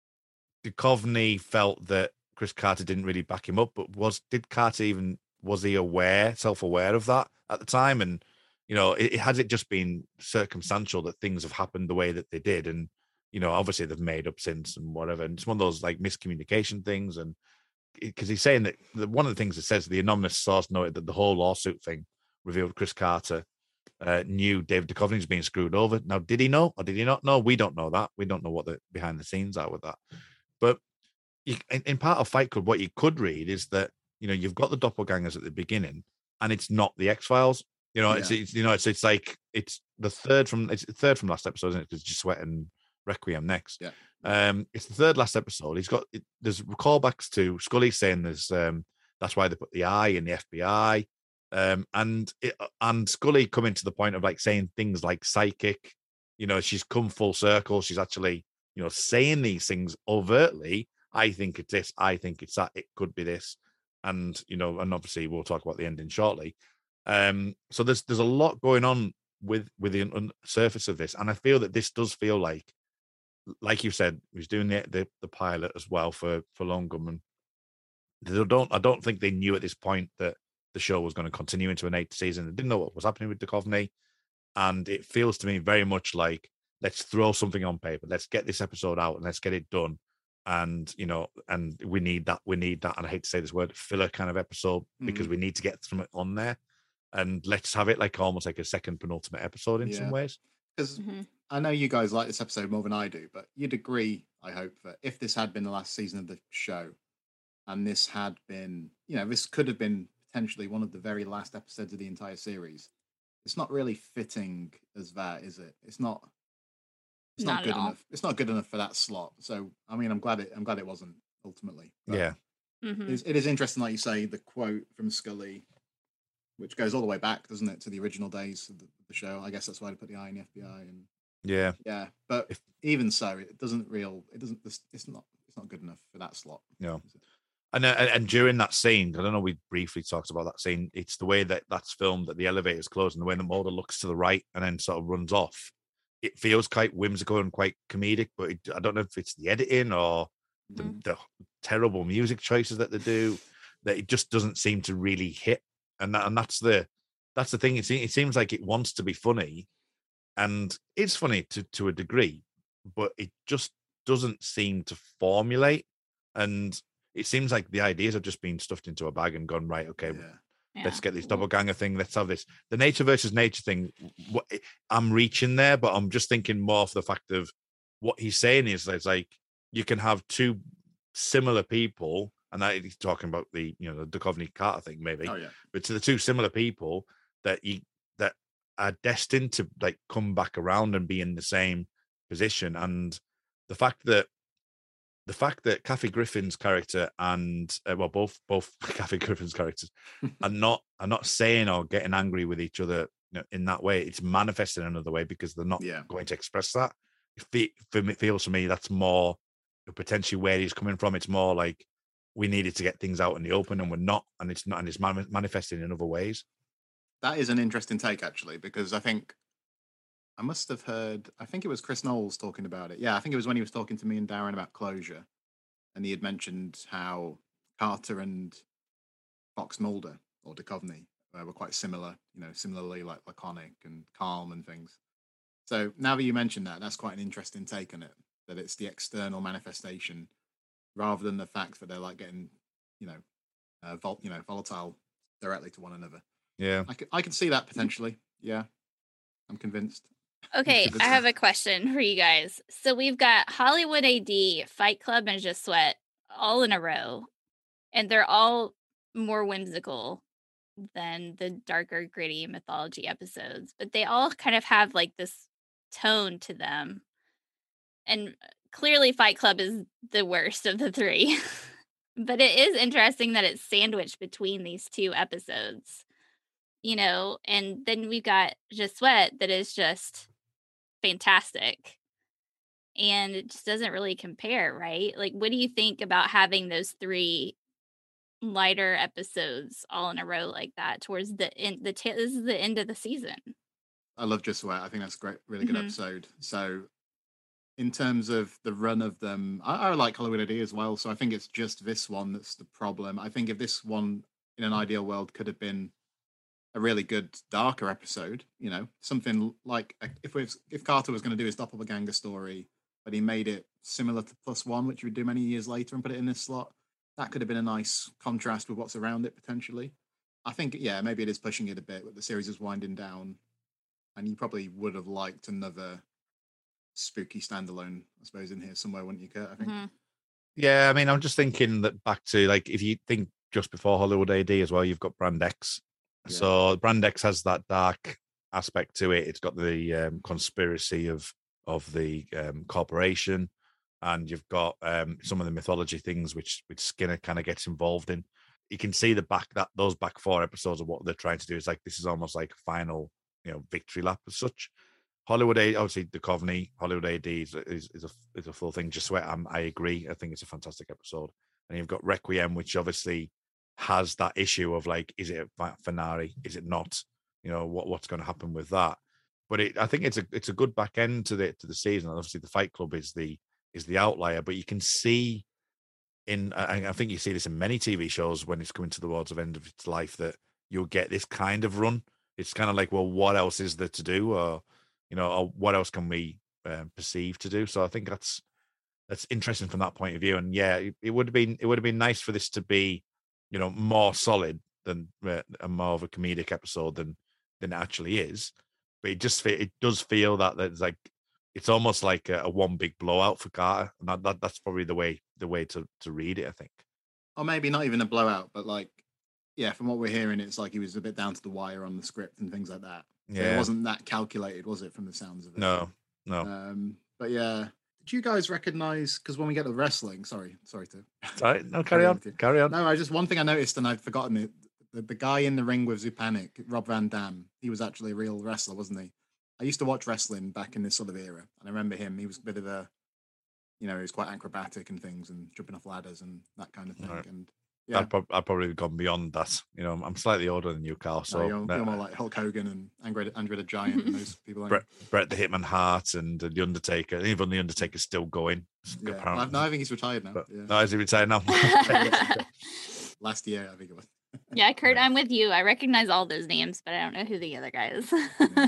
Duchovny felt that Chris Carter didn't really back him up, but did Carter even, was he self-aware of that at the time? And has it just been circumstantial that things have happened the way that they did? And, obviously they've made up since and whatever. And it's one of those like miscommunication things. And because he's saying that one of the things it says, the anonymous source noted that the whole lawsuit thing revealed Chris Carter knew David Duchovny's being screwed over. Now, did he know or did he not know? We don't know that. We don't know what the behind the scenes are with that. But in part of Fight Club, what you could read is that, you've got the doppelgangers at the beginning and it's not the X-Files. It's like it's the third from last episode, isn't it? Because Sweat and Requiem next. Yeah. It's the third last episode. There's callbacks to Scully saying there's that's why they put the I in the FBI. And Scully coming to the point of like saying things like psychic, she's come full circle. She's actually, saying these things overtly. I think it's this, I think it's that, it could be this. And, and obviously we'll talk about the ending shortly. So there's a lot going on with the surface of this. And I feel that this does feel like you said, he was doing the pilot as well for Longerman. I don't think they knew at this point that the show was going to continue into an 8th season. They didn't know what was happening with Duchovny. And it feels to me very much like, let's throw something on paper. Let's get this episode out and let's get it done. And, and we need that. And I hate to say this word, filler kind of episode, because we need to get something on there. And let's have it like almost like a second penultimate episode in some ways. Because I know you guys like this episode more than I do, but you'd agree, I hope, that if this had been the last season of the show, and this had been, this could have been potentially one of the very last episodes of the entire series, it's not really fitting as that, is it? It's not good enough. It's not good enough for that slot. So, I mean, I'm glad it wasn't ultimately. But yeah. It is interesting, like you say, the quote from Scully, which goes all the way back, doesn't it, to the original days of the show. I guess that's why they put the I in the FBI. And yeah. But even so, it's not good enough for that slot. No. And during that scene, I don't know, we briefly talked about that scene. It's the way that that's filmed, that the elevator's closed and the way that Mulder looks to the right and then sort of runs off. It feels quite whimsical and quite comedic, but I don't know if it's the editing or the terrible music choices that they do, that it just doesn't seem to really hit. And that's the thing. It seems like it wants to be funny, and it's funny to a degree, but it just doesn't seem to formulate. And it seems like the ideas have just been stuffed into a bag and gone, right, okay, let's get this doppelganger thing. Let's have this. The nature versus nature thing, I'm reaching there, but I'm just thinking more of the fact of what he's saying is that it's like you can have two similar people, and that he's talking about the Duchovny Carter thing maybe, but to the two similar people that are destined to like come back around and be in the same position. And the fact that Kathy Griffin's character and both Kathy Griffin's characters are not saying or getting angry with each other in that way. It's manifested in another way because they're not going to express that. It feels to me that's more potentially where he's coming from. It's more like we needed to get things out in the open, and we're not, and it's not, and it's manifesting in other ways. That is an interesting take, actually, because I think I must have heard. I think it was Chris Knowles talking about it. Yeah, I think it was when he was talking to me and Darren about Closure, and he had mentioned how Carter and Fox Mulder or Duchovny were quite similar. Similarly like laconic and calm and things. So now that you mentioned that, that's quite an interesting take on it. That it's the external manifestation rather than the fact that they're like getting, volatile directly to one another. Yeah, I can see that potentially. Yeah, I'm convinced. Okay, I have a question for you guys. So we've got Hollywood AD, Fight Club, and Just Sweat all in a row, and they're all more whimsical than the darker, gritty mythology episodes, but they all kind of have like this tone to them. And clearly Fight Club is the worst of the three. But it is interesting that it's sandwiched between these two episodes, and then we've got Just Sweat that is just fantastic. And it just doesn't really compare, right? Like, what do you think about having those three lighter episodes all in a row like that towards the end? This is the end of the season. I love Just Sweat. I think that's a great, really good episode. So in terms of the run of them, I like Hollywood AD as well. So I think it's just this one that's the problem. I think if this one in an ideal world could have been a really good darker episode, something like if Carter was going to do his doppelganger story, but he made it similar to Plus One, which he would do many years later and put it in this slot, that could have been a nice contrast with what's around it potentially. I think, yeah, maybe it is pushing it a bit, but the series is winding down, and you probably would have liked another spooky standalone, I suppose, in here somewhere, wouldn't you, Kurt? I think. Mm-hmm. Yeah, I mean, I'm just thinking that back to like if you think just before Hollywood AD as well, you've got Brand X. Yeah. So Brand X has that dark aspect to it. It's got the conspiracy of the corporation, and you've got some of the mythology things which Skinner kind of gets involved in. You can see those back 4 episodes of what they're trying to do is like this is almost like a final victory lap as such. Hollywood AD, obviously Duchovny, Hollywood AD is a full thing. Just Sweat, I agree. I think it's a fantastic episode. And you've got Requiem, which obviously has that issue of like, is it a finale? Is it not? What's going to happen with that? But I think it's a good back end to the season. Obviously, the Fight Club is the outlier, but you can see I think you see this in many TV shows when it's coming towards the end of its life that you'll get this kind of run. It's kind of like, well, what else is there to do, or what else can we perceive to do? So I think that's interesting from that point of view. And yeah, it would have been nice for this to be, more solid than a more of a comedic episode than it actually is. But it does feel that it's like it's almost like a one big blowout for Carter, and that's probably the way to read it, I think. Or maybe not even a blowout, but like, yeah, from what we're hearing, it's like he was a bit down to the wire on the script and things like that. Yeah, so it wasn't that calculated, was it? From the sounds of it. No. But yeah, did you guys recognize? Because when we get to wrestling, sorry to. Sorry, no, carry on. No, one thing I noticed and I'd forgotten it. The guy in the ring with Zupanik, Rob Van Dam, he was actually a real wrestler, wasn't he? I used to watch wrestling back in this sort of era, and I remember him. He was a bit of a, he was quite acrobatic and things, and jumping off ladders and that kind of thing. Right. And yeah, I've probably gone beyond that. I'm slightly older than you, Carl. So you're more like Hulk Hogan and Andre the Giant and those people. Bret the Hitman Hart and the Undertaker. Even the Undertaker's still going. Yeah. Apparently. No, I think he's retired now. No, is he retired now? Last year, I think it was. Yeah, Kurt, I'm with you. I recognize all those names, but I don't know who the other guy is.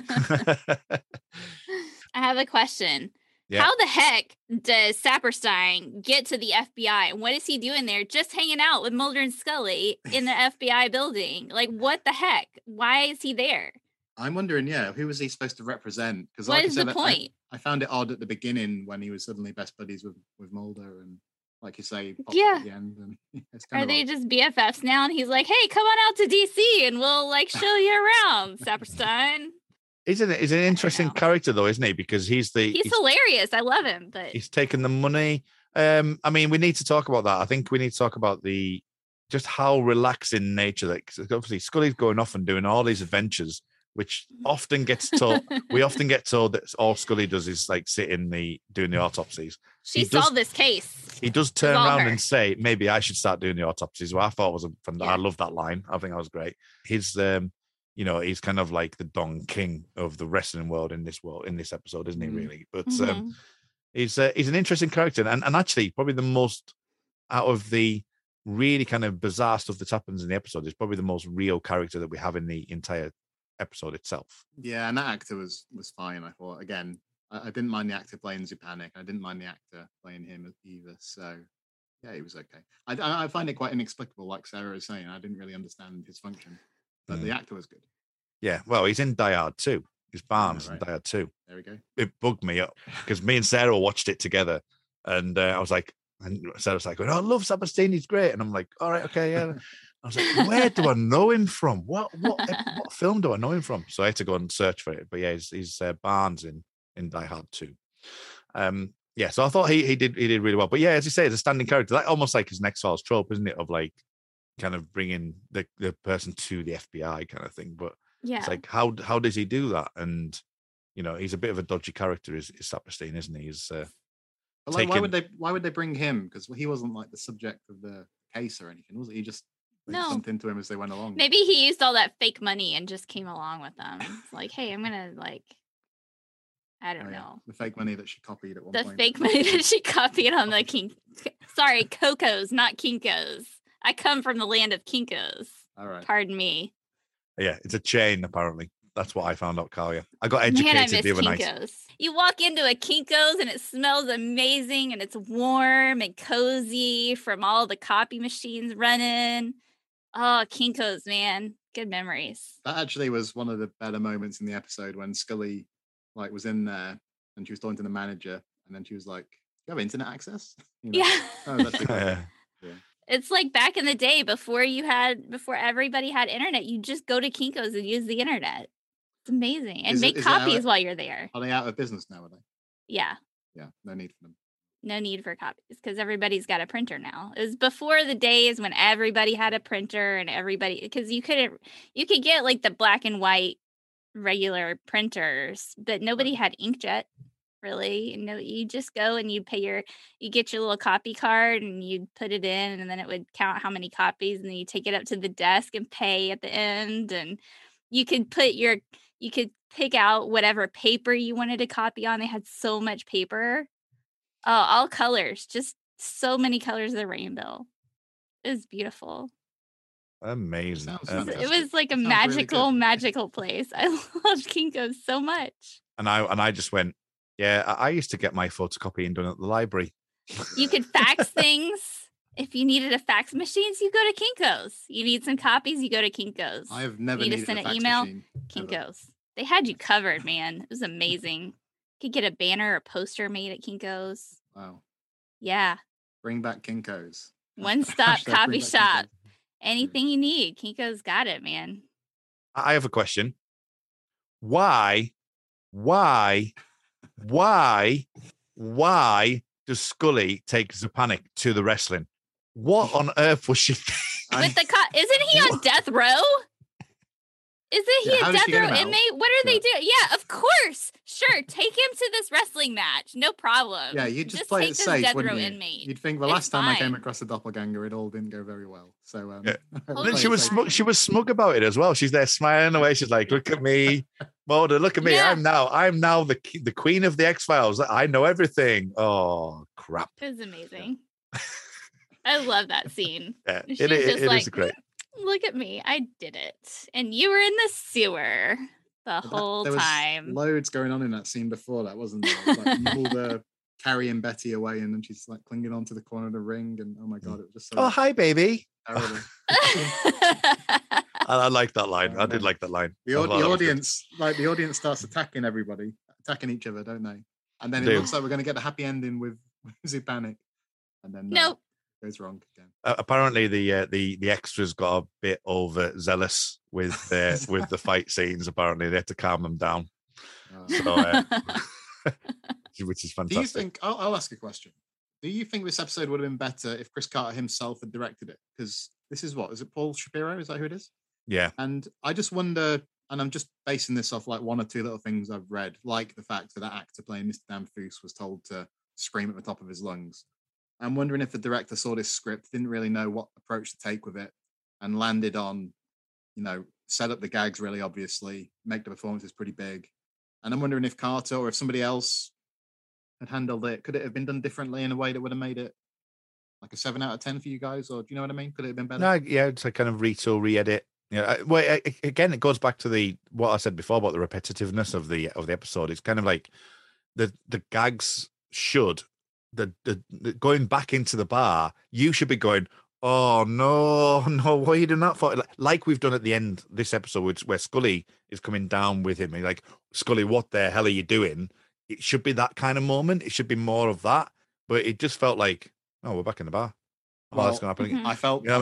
I have a question. Yeah. How the heck does Saperstein get to the FBI? And what is he doing there? Just hanging out with Mulder and Scully in the FBI building. Like, what the heck? Why is he there? I'm wondering, who was he supposed to represent? Because what is the point? I found it odd at the beginning when he was suddenly best buddies with Mulder and, like you say, at the end. And are they just BFFs now? And he's like, hey, come on out to DC and we'll show you around, Saperstein. Isn't it? He's an interesting character, though, isn't he? Because he's hilarious. I love him, but he's taken the money. I mean, we need to talk about that. I think we need to talk about just how relaxing nature. Like, obviously, Scully's going off and doing all these adventures which often gets told. We often get told that all Scully does is like sit in doing the autopsies. She solved this case. He does turn around her. and say, maybe I should start doing the autopsies. Well, I thought was Yeah. I love that line. I think that was great. His, he's kind of like the Don King of the wrestling world in this episode, isn't he? Really, but he's an interesting character, and actually probably the most out of the really kind of bizarre stuff that happens in the episode is probably the most real character that we have in the entire episode itself. Yeah, and that actor was fine. I thought again. I didn't mind the actor playing Zupanic. I didn't mind the actor playing him either. So, yeah, he was okay. I find it quite inexplicable, like Sarah was saying. I didn't really understand his function, but the actor was good. Yeah, well, he's in Die Hard 2. He's Barnes in Die Hard 2. There we go. It bugged me up because me and Sarah watched it together, and I was like, and Sarah was like, "Oh, I love Sabatini. He's great." And I'm like, "All right, okay, yeah." I was like, "Where do I know him from? What film do I know him from?" So I had to go and search for it. But yeah, he's Barnes in Die Hard 2. So I thought he did really well. But yeah, as you say, it's a standing character. That almost like his X-Files trope, isn't it? Of like kind of bringing the person to the FBI kind of thing. But yeah, it's like how does he do that? And he's a bit of a dodgy character, is Saperstein, isn't he? He's but like, why would they bring him? Because he wasn't like the subject of the case or anything, was it? He just bumped into him as they went along. Maybe he used all that fake money and just came along with them. It's like, hey, I'm gonna I don't know. The fake money that she copied at one point. The fake money that she copied on the Cocos, not Kinkos. I come from the land of Kinkos. All right. Pardon me. Yeah, it's a chain, apparently. That's what I found out, Kalia. I got educated the other night. You walk into a Kinko's and it smells amazing and it's warm and cozy from all the copy machines running. Oh, Kinko's, man. Good memories. That actually was one of the better moments in the episode when Scully was in there and she was talking to the manager and then she was like, "You have internet access?" Yeah. Oh, that's yeah. It's like back in the day before everybody had internet, you just go to Kinko's and use the internet. It's amazing. And make copies while you're there. Are they out of business now, are they? Yeah. Yeah, no need for them. No need for copies because everybody's got a printer now. It was before the days when everybody had a printer and because you could get like the black and white regular printers, but nobody had inkjet really. You just go and you get your little copy card and you'd put it in and then it would count how many copies and then you take it up to the desk and pay at the end, and you could pick out whatever paper you wanted to copy on. They had so much paper. Oh, all colors, just so many colors of the rainbow. It was beautiful. Amazing. It was like a magical place. I loved Kinko's so much. And I just went, yeah, I used to get my photocopying done at the library. You could fax things. If you needed a fax machine, you go to Kinko's. You need some copies, you go to Kinko's. I have never needed to send an email. Kinko's. They had you covered, man. It was amazing. You could get a banner or poster made at Kinko's. Wow. Yeah. Bring back Kinko's. One-stop copy shop. Kinko's. Anything you need, Kinko's got it, man. I have a question. Why does Scully take Zupanic to the wrestling? What on earth was she with the isn't he on death row? Isn't he a death row inmate? What are they doing? Yeah, of course. Sure, take him to this wrestling match. No problem. Yeah, you just play it safe, wouldn't you? Inmate. You'd think the last time I came across a doppelganger, it all didn't go very well. So she was smug. She was smug about it as well. She's there smiling away. She's like, "Look at me, Mulder. Look at me. Yeah. I'm now the queen of the X-Files. I know everything." Oh crap! It was amazing. I love that scene. Yeah, it is great. Look at me. I did it. And you were in the sewer the whole time. There was loads going on in that scene before that, wasn't there? Like Mulder carrying Betty away and then she's like clinging onto the corner of the ring and oh my God, it was just so... Oh, hi, baby. Terrible. I like that line. I did like that line. The audience starts attacking everybody, attacking each other, don't they? And then it looks like we're going to get a happy ending with Zupanic. And then nope. Goes wrong again. Apparently, the extras got a bit overzealous with the fight scenes. Apparently, they had to calm them down. Which is fantastic. Do you think? I'll ask a question. Do you think this episode would have been better if Chris Carter himself had directed it? Because this is it Paul Shapiro? Is that who it is? Yeah. And I just wonder and I'm just basing this off like one or two little things I've read, like the fact that actor playing Mr. Danfoos was told to scream at the top of his lungs. I'm wondering if the director saw this script, didn't really know what approach to take with it, and landed on, set up the gags really obviously, make the performances pretty big. And I'm wondering if Carter or if somebody else had handled it, could it have been done differently in a way that would have made it like a 7 out of 10 for you guys? Or do you know what I mean? Could it have been better? No, yeah, it's a kind of retool, re-edit. Well, again, it goes back to what I said before about the repetitiveness of the episode. It's kind of like the gags should the going back into the bar. You should be going, oh no, what are you doing that for? Like we've done at the end this episode, where Scully is coming down with him, and like, Scully, what the hell are you doing? It should be that kind of moment. It should be more of that. But it just felt like, oh, we're back in the bar. Oh, that's gonna happen again. I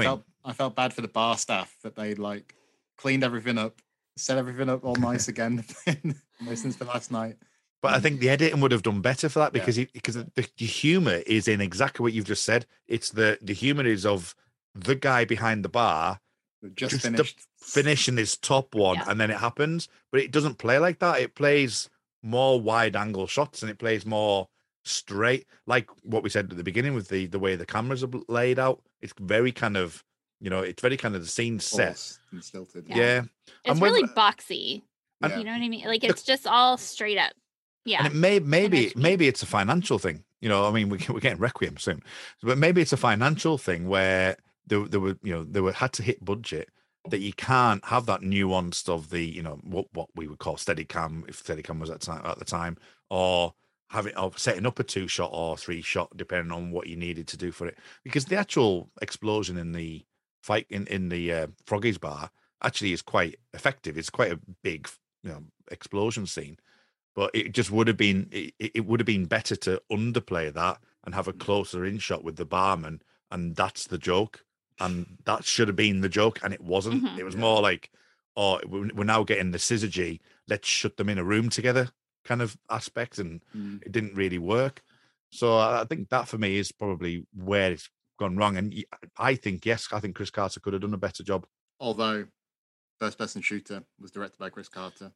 felt bad for the bar staff that they like cleaned everything up, set everything up all nice again since the last night. But I think the editing would have done better for that, because the humor is in exactly what you've just said. It's the humor is of the guy behind the bar just finished finishing his top one, and then it happens. But it doesn't play like that. It plays more wide angle shots, and it plays more straight, like what we said at the beginning with the way the cameras are laid out. It's very kind of, it's very kind of the scene set and stilted. Yeah. It's really boxy. You know what I mean? Like, it's just all straight up. Yeah. And it maybe it's a financial thing. I mean, we're getting Requiem soon, but maybe it's a financial thing where they were had to hit budget, that you can't have that nuanced of the, what we would call Steadicam, if Steadicam was at the time, or setting up a 2-shot or 3-shot, depending on what you needed to do for it. Because the actual explosion in the fight in the Froggy's bar actually is quite effective. It's quite a big, explosion scene. But it just would have been it would have been better to underplay that and have a closer in shot with the barman, and that's the joke, and that should have been the joke, and it wasn't. It was more like, oh, we're now getting the syzygy, let's shut them in a room together kind of aspect, and it didn't really work. So I think that for me is probably where it's gone wrong. And I think Chris Carter could have done a better job. Although First Person Shooter was directed by Chris Carter.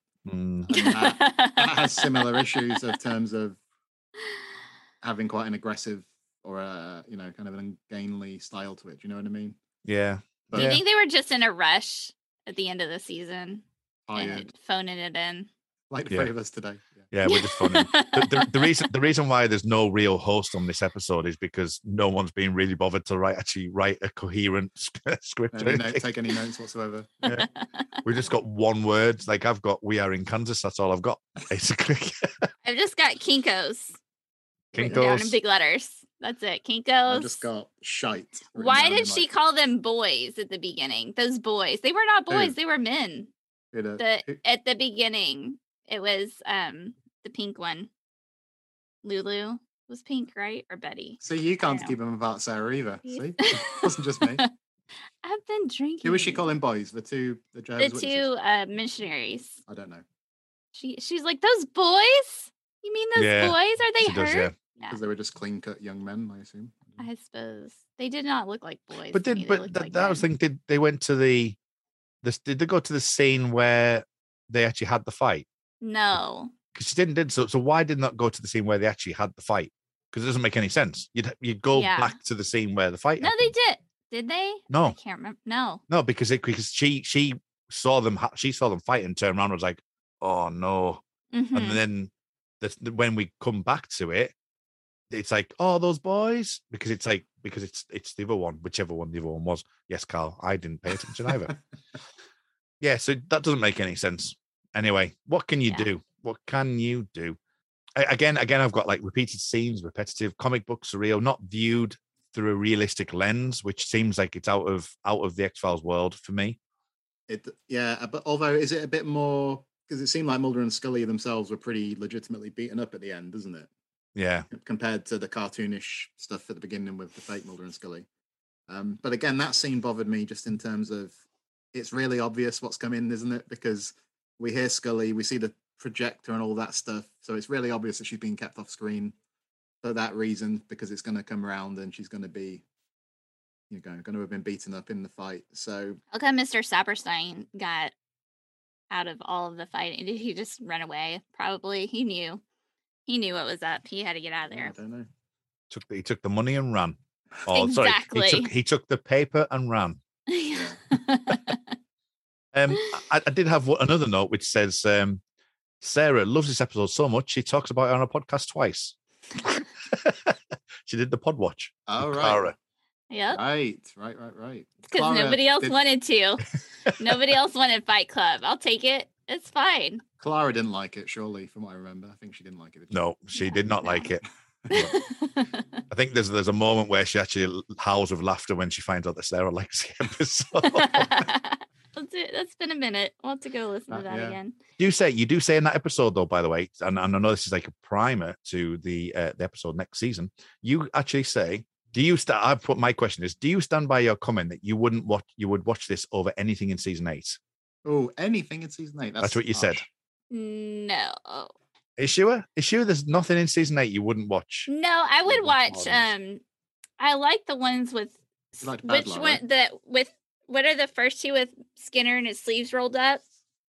That has similar issues in terms of having quite an aggressive or a kind of an ungainly style to it. Do you know what I mean? Yeah. Do you think they were just in a rush at the end of the season? Tired. Phoning it in. Like the three of us today. Yeah, we're just phoning. the reason why there's no real host on this episode is because no one's been really bothered to write a coherent script. Take any notes whatsoever. Yeah. We've just got one word. Like, I've got "We are in Kansas." That's all I've got, basically. I've just got Kinkos. Written down in big letters. That's it. Kinkos. I just got shite. Why did she call them boys at the beginning? Those boys. They were not boys. They were men. At the beginning, it was the pink one. Lulu was pink, right? Or Betty? So you can't keep them apart, Sarah, either. See? It wasn't just me. I've been drinking. Who was she calling boys? The two missionaries. I don't know. She's like, those boys? You mean those boys? Are they hurt? Because they were just clean cut young men, I assume. I suppose they did not look like boys. But that was the thing. Did they went to did they go to the scene where they actually had the fight? No, because she didn't. So why did not go to the scene where they actually had the fight? Because it doesn't make any sense. You'd go back to the scene where the fight. No, they did. Did they? No, I can't remember. No, because she saw them. She saw them fight and turned around and was like, "Oh no!" Mm-hmm. And then when we come back to it, it's like, "Oh, those boys," because it's the other one, whichever one the other one was. Yes, Carl, I didn't pay attention either. Yeah, so that doesn't make any sense. Anyway, what can you do? What can you do? Again, I've got like repeated scenes, repetitive comic book surreal, not viewed through a realistic lens, which seems like it's out of the X-Files world for me. But although is it a bit more, because it seemed like Mulder and Scully themselves were pretty legitimately beaten up at the end, doesn't it? Yeah. Compared to the cartoonish stuff at the beginning with the fake Mulder and Scully. But again, that scene bothered me just in terms of it's really obvious what's coming, isn't it? Because we hear Scully, we see the projector and all that stuff. So it's really obvious that she's being kept off screen for that reason, because it's going to come around and she's going to be, going to have been beaten up in the fight. So how come Mr. Saperstein got out of all of the fighting? Did he just run away? Probably. He knew what was up. He had to get out of Yeah, I there. don't know. He took the money and ran. Oh, Exactly. sorry. He took the paper and ran. Yeah. I did have another note which says Sarah loves this episode so much she talks about it on a podcast twice. She did the pod watch. Oh, right. Clara. Yep. Right. Because nobody else wanted to. Nobody else wanted Fight Club. I'll take it. It's fine. Clara didn't like it, surely, from what I remember. I think she didn't like it. No, she did not like it. I think there's a moment where she actually howls with laughter when she finds out that Sarah likes the episode. That's been a minute. I'll have to go listen to that again. You do say in that episode, though, by the way, and I know this is like a primer to the episode next season. You actually say, I've put my question is, do you stand by your comment that you would watch this over anything in season 8? Oh, anything in season 8? That's what you said. No. Is sure there's nothing in season 8 you wouldn't watch? No, I would watch. I like the ones with like which one right? what are the first two with Skinner and his sleeves rolled up?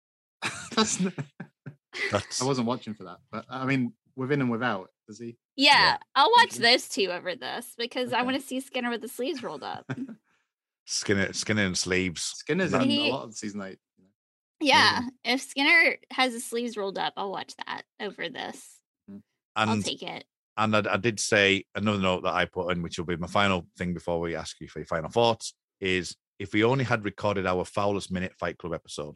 I wasn't watching for that, but I mean, within and without, does he? Yeah, I'll watch those two over this because I want to see Skinner with the sleeves rolled up. Skinner and sleeves. Skinner's in a lot of season 8. Yeah, if Skinner has his sleeves rolled up, I'll watch that over this. I'll take it. And I did say another note that I put in, which will be my final thing before we ask you for your final thoughts, is if we only had recorded our foulest minute Fight Club episode.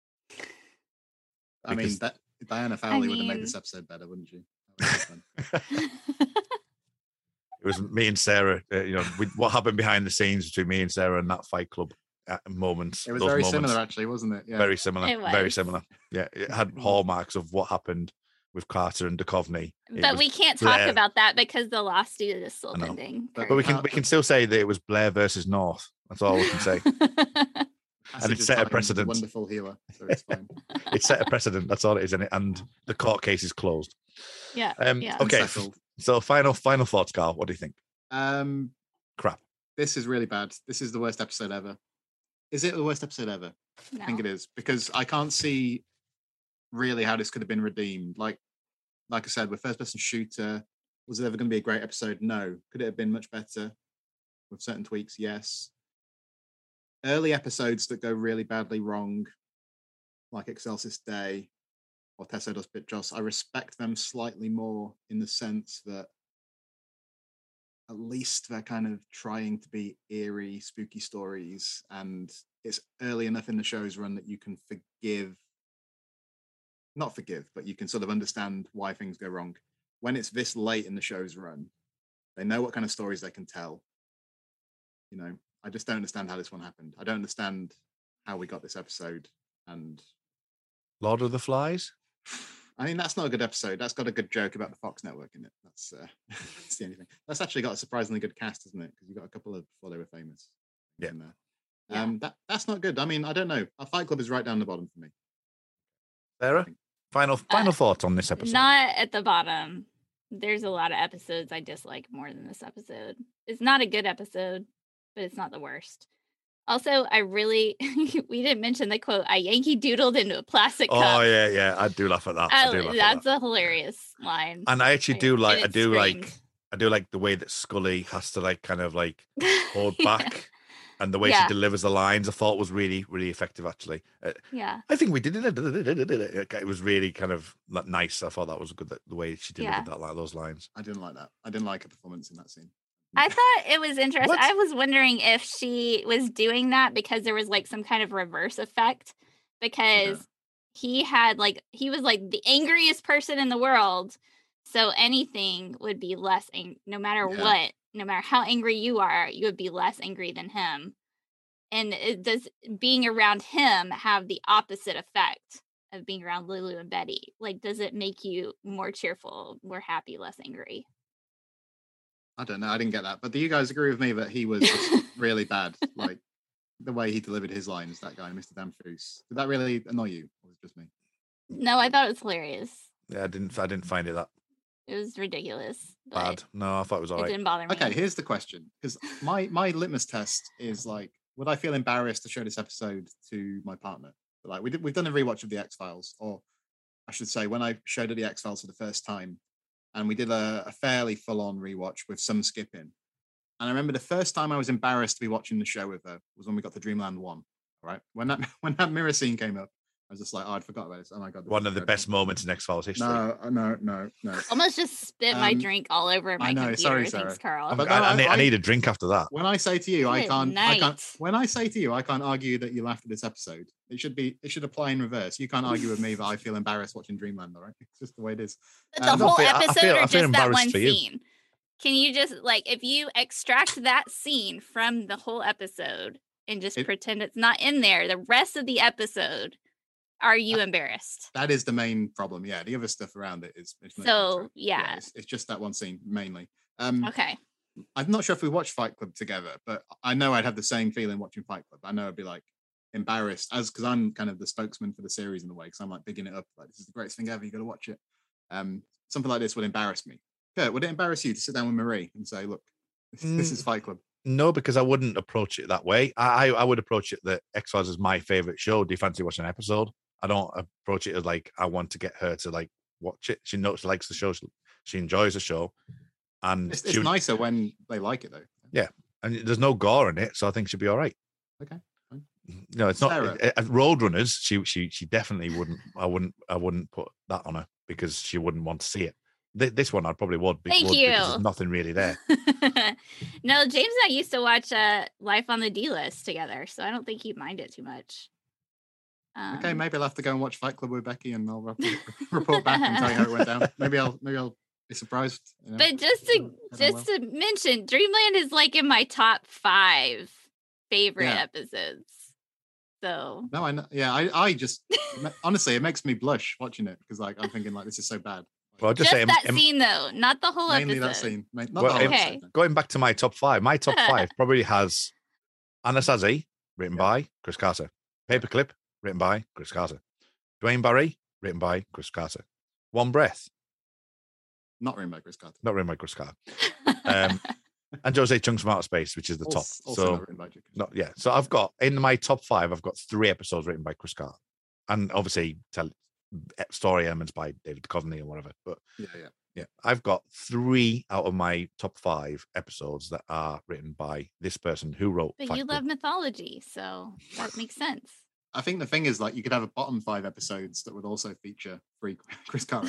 I mean, Diana Fowley would have made this episode better, wouldn't she? It was me and Sarah, what happened behind the scenes between me and Sarah and that Fight Club moments. It was very similar, actually, wasn't it? Yeah. Very similar. Very similar. Yeah, it had hallmarks of what happened with Carter and Duchovny. But we can't talk about that because the lawsuit is still pending. But we can still say that it was Blair versus North. That's all we can say. And it set a precedent. Wonderful healer, so it's fine. It set a precedent. That's all it is, and the court case is closed. Yeah. Okay. So final thoughts, Carl. What do you think? Crap. This is really bad. This is the worst episode ever. Is it the worst episode ever? No. I think it is, because I can't see really how this could have been redeemed. Like I said, with first person shooter, was it ever going to be a great episode? No. Could it have been much better with certain tweaks? Yes. Early episodes that go really badly wrong, like Excelsis Day or Tesso Dos Pitjos, I respect them slightly more in the sense that at least they're kind of trying to be eerie, spooky stories, and it's early enough in the show's run that you can not forgive, but you can sort of understand why things go wrong. When it's this late in the show's run, they know what kind of stories they can tell. I just don't understand how this one happened. I don't understand how we got this episode. And Lord of the Flies? I mean, that's not a good episode. That's got a good joke about the Fox network in it. That's the only thing. That's actually got a surprisingly good cast, isn't it? Because you've got a couple of before they were famous in there. That's not good. I mean, I don't know. Our Fight Club is right down the bottom for me. Sarah, final thoughts on this episode? Not at the bottom. There's a lot of episodes I dislike more than this episode. It's not a good episode, but it's not the worst. Also, we didn't mention the quote, I Yankee doodled into a plastic cup. Oh, yeah. I do laugh at that. That's a hilarious line. And I actually do like the way that Scully has to kind of hold back. And the way she delivers the lines, I thought was really, really effective, actually. I think we did it. It was really kind of nice. I thought that was good, the way she delivered those lines. I didn't like that. I didn't like her performance in that scene. I thought it was interesting. What? I was wondering if she was doing that because there was some kind of reverse effect, because he was the angriest person in the world. So anything would be less no matter what, no matter how angry you are, you would be less angry than him. And does being around him have the opposite effect of being around Lulu and Betty? Does it make you more cheerful, more happy, less angry? I don't know. I didn't get that. But do you guys agree with me that he was just really bad? The way he delivered his lines, that guy, Mr. Danfoos. Did that really annoy you? Or was it just me? No, I thought it was hilarious. Yeah, I didn't find it that. It was ridiculous. Bad. No, I thought it was all right. It didn't bother me. Okay, here's the question. Because my litmus test is would I feel embarrassed to show this episode to my partner? Like we've done a rewatch of the X-Files, or I should say, when I showed her the X-Files for the first time, and we did a fairly full-on rewatch with some skipping. And I remember the first time I was embarrassed to be watching the show with her was when we got to Dreamland 1. Right, when that mirror scene came up, I was just like, oh, I'd forgot about this. Oh my god, one of the best moments in X-Files history. No. Almost just spit my drink all over my computer. Sorry, Thanks, Carl. But I need a drink after that. When I say to you, I can't. night. When I say to you, I can't argue that you laughed at this episode. It should apply in reverse. You can't argue with me that I feel embarrassed watching Dreamland. All right, it's just the way it is. The whole episode, or just that one for you. scene? Can you just if you extract that scene from the whole episode and just pretend it's not in there, the rest of the episode, are you embarrassed? That is the main problem. Yeah, the other stuff around it is. It's just that one scene mainly. Okay. I'm not sure if we watched Fight Club together, but I know I'd have the same feeling watching Fight Club. I know I'd be like embarrassed because I'm kind of the spokesman for the series in a way, because I'm like bigging it up. Like, this is the greatest thing ever. You got to watch it. Something like this would embarrass me. Kurt, would it embarrass you to sit down with Marie and say, look, this is Fight Club? No, because I wouldn't approach it that way. I would approach it that X-Files is my favorite show. Do you fancy watching an episode? I don't approach it as like I want to get her to like watch it. She knows she likes the show. She enjoys the show, and it's nicer when they like it though. Yeah, and there's no gore in it, so I think she'll be all right. Okay. Fine. No, it's not. Roadrunners. She definitely wouldn't. I wouldn't put that on her because she wouldn't want to see it. This one I probably would. Thank you. Because there's nothing really there. No, James and I used to watch Life on the D-List together, so I don't think he'd mind it too much. Okay, maybe I'll have to go and watch Fight Club with Becky, and I'll report back and tell you how it went down. Maybe I'll be surprised. You know, but just to mention, Dreamland is like in my top 5 favorite episodes. So no, I know. Yeah, I just honestly, it makes me blush watching it because like I'm thinking like this is so bad. Well, just say that scene though, not the whole mainly episode. Mainly that scene. Not the whole episode. Going back to my top 5, my top 5 probably has Anasazi, written by Chris Carter. Paperclip, written by Chris Carter. Dwayne Barry, written by Chris Carter. One Breath. Not written by Chris Carter. Not written by Chris Carter. And Jose Chunks from Outer Space, which is the top. Also not written by Chris. Yeah. So I've got, in my top 5, I've got 3 episodes written by Chris Carter. And obviously story elements by David Duchovny or whatever. But yeah, I've got 3 out of my top 5 episodes that are written by this person who wrote. But you love mythology, so that makes sense. I think the thing is, like, you could have a bottom 5 episodes that would also feature 3 Chris Carter.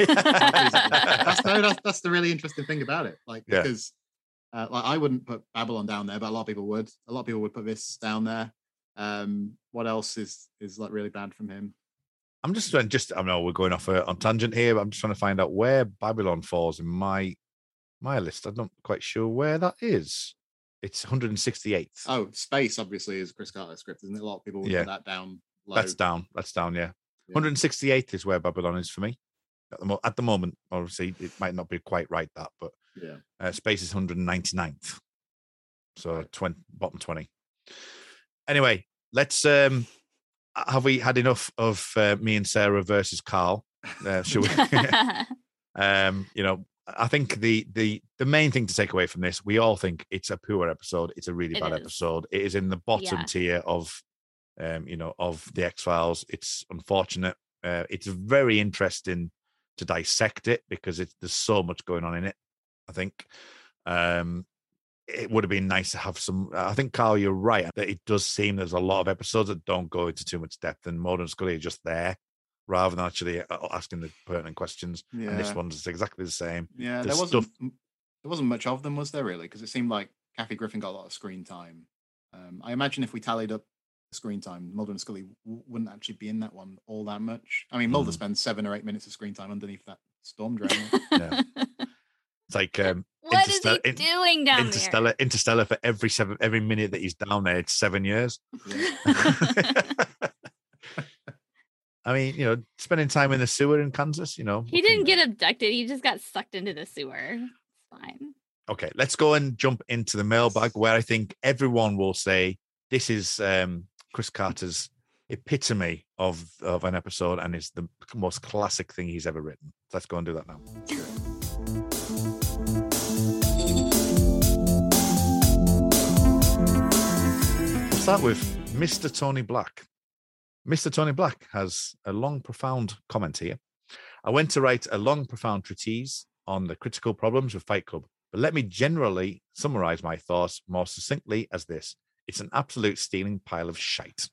That's the really interesting thing about it. Like, because like I wouldn't put Babylon down there, but a lot of people would. A lot of people would put this down there. What else is like really bad from him? I'm I know we're going off on tangent here, but I'm just trying to find out where Babylon falls in my list. I'm not quite sure where that is. It's 168th. Oh, Space obviously is Chris Carter's script, isn't it? A lot of people would put that down low. That's down, yeah. 168th is where Babylon is for me. At the moment, obviously, it might not be quite right, that, but Space is 199th. So bottom 20. Anyway, let's... have we had enough of me and Sarah versus Carl? Should we? You know, I think the main thing to take away from this, we all think it's a poor episode. It's a really bad episode. It is in the bottom tier of, you know, of the X-Files. It's unfortunate. It's very interesting to dissect it because there's so much going on in it. I think it would have been nice to have some. I think, Carl, you're right. That it does seem there's a lot of episodes that don't go into too much depth, and Mulder and Scully are just there rather than actually asking the pertinent questions. Yeah. And this one's exactly the same. Yeah, there wasn't much of them, was there, really? Because it seemed like Kathy Griffin got a lot of screen time. I imagine if we tallied up screen time, Mulder and Scully wouldn't actually be in that one all that much. I mean, Mulder spends 7 or 8 minutes of screen time underneath that storm drain. Yeah. It's like what is he doing down there? Interstellar for every minute that he's down there, it's 7 years. Yeah. I mean, you know, spending time in the sewer in Kansas, you know. He didn't get abducted. He just got sucked into the sewer. It's fine. Okay, let's go and jump into the mailbag where I think everyone will say this is Chris Carter's epitome of an episode and is the most classic thing he's ever written. Let's go and do that now. We'll start with Mr. Tony Black. Mr. Tony Black has a long, profound comment here. I went to write a long, profound treatise on the critical problems of Fight Club, but let me generally summarize my thoughts more succinctly as this. It's an absolute steaming pile of shite.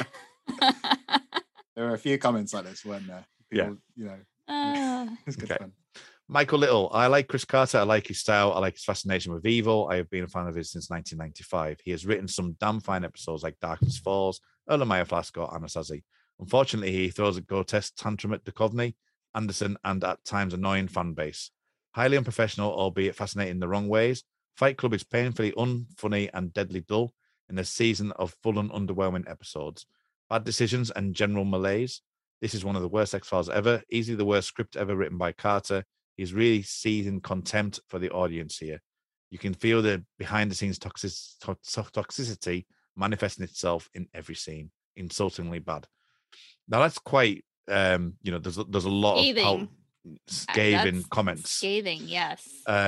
There were a few comments like this, weren't there? People, it's good fun. Michael Little, I like Chris Carter. I like his style. I like his fascination with evil. I have been a fan of his since 1995. He has written some damn fine episodes like Darkness Falls, Erlenmeyer Flasco, Anasazi. Unfortunately, he throws a grotesque tantrum at Duchovny, Anderson, and at times annoying fan base. Highly unprofessional, albeit fascinating in the wrong ways. Fight Club is painfully unfunny and deadly dull in a season of full and underwhelming episodes. Bad decisions and general malaise. This is one of the worst X-Files ever, easily the worst script ever written by Carter. He's really seething contempt for the audience here. You can feel the behind-the-scenes toxicity manifesting itself in every scene. Insultingly bad. Now that's quite, there's a lot of scathing comments. Scathing, yes.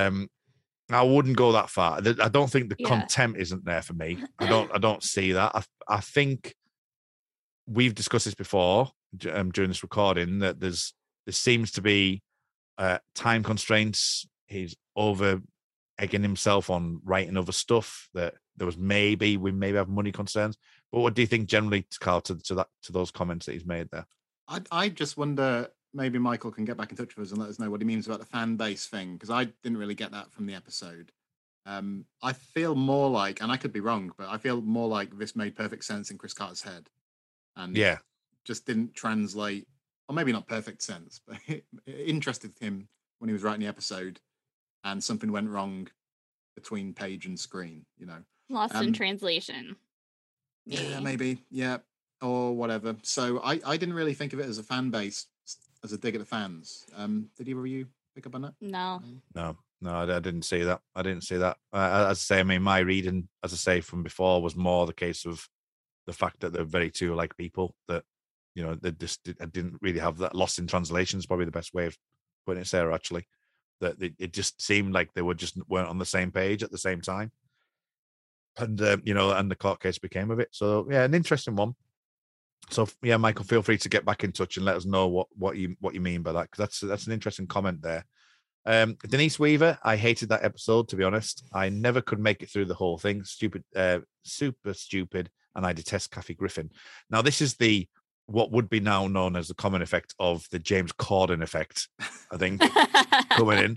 I wouldn't go that far. I don't think the contempt isn't there for me. I don't see that. I think we've discussed this before during this recording that there seems to be time constraints. He's over egging himself on writing other stuff. That we maybe have money concerns. But what do you think generally, Carl, to those comments that he's made there? I just wonder, maybe Michael can get back in touch with us and let us know what he means about the fan base thing, because I didn't really get that from the episode. I feel more like, and I could be wrong, but I feel more like this made perfect sense in Chris Carter's head, and just didn't translate, or maybe not perfect sense, but it interested him when he was writing the episode, and something went wrong between page and screen. Lost in translation. Yeah, maybe, or whatever. So I didn't really think of it as a fan base, as a dig at the fans. Did either of you pick up on that? No, I didn't see that. As I say, I mean, my reading, as I say from before, was more the case of the fact that they're very two alike people. That they just didn't really have that. Lost in translation is probably the best way of putting it, Sarah. Actually, that it just seemed like they weren't on the same page at the same time, and and the court case became of it. So yeah, an interesting one. So yeah, Michael, feel free to get back in touch and let us know what you mean by that, because that's an interesting comment there. Denise Weaver, I hated that episode, to be honest. I never could make it through the whole thing. Stupid, super stupid, and I detest Kathy Griffin. Now, this is what would be now known as the common effect of the James Corden effect, I think, coming in.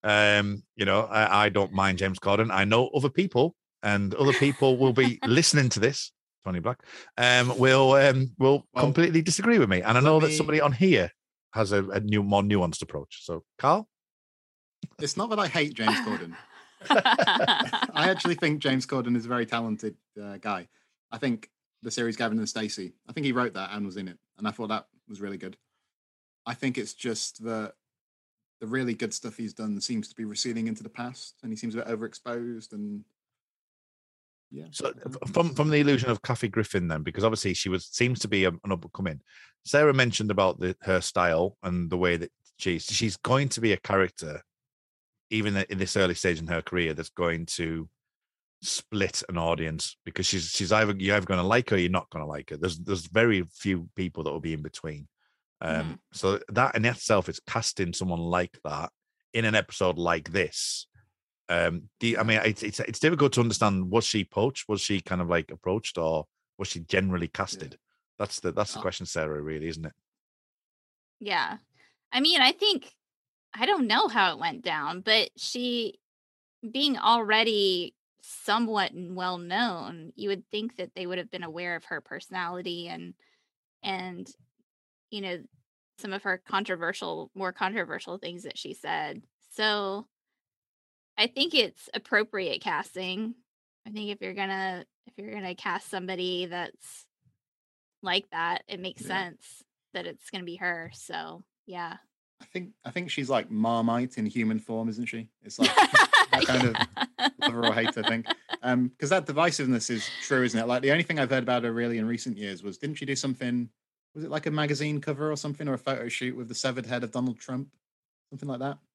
I don't mind James Corden. I know other people, and other people will be listening to this. Tony Black will completely disagree with me, and I know that somebody on here has a more nuanced approach. So, Carl, it's not that I hate James Corden. I actually think James Corden is a very talented guy. I think the series Gavin and Stacey, I think he wrote that and was in it, and I thought that was really good. I think it's just that the really good stuff he's done seems to be receding into the past, and he seems a bit overexposed. And so from the illusion of Kathy Griffin, then, because obviously she seems to be an up and coming. Sarah mentioned about her style and the way that she's going to be a character, even in this early stage in her career, that's going to split an audience, because she's you're either going to like her or you're not going to like her. There's very few people that will be in between. So that in itself is casting someone like that in an episode like this. I mean, it's difficult to understand. Was she poached? Was she kind of like approached, or was she generally casted? That's the question, Sarah, really, isn't it? Yeah. I mean, I don't know how it went down, but she, being already somewhat well known, you would think that they would have been aware of her personality and some of her more controversial things that she said. So I think it's appropriate casting. I think if you're gonna cast somebody that's like that, it makes sense that it's gonna be her. So yeah. I think she's like Marmite in human form, isn't she? It's like that kind of lover or hate, I think. Because that divisiveness is true, isn't it? Like the only thing I've heard about her really in recent years was, didn't she do something? Was it like a magazine cover or something, or a photo shoot with the severed head of Donald Trump, something like that?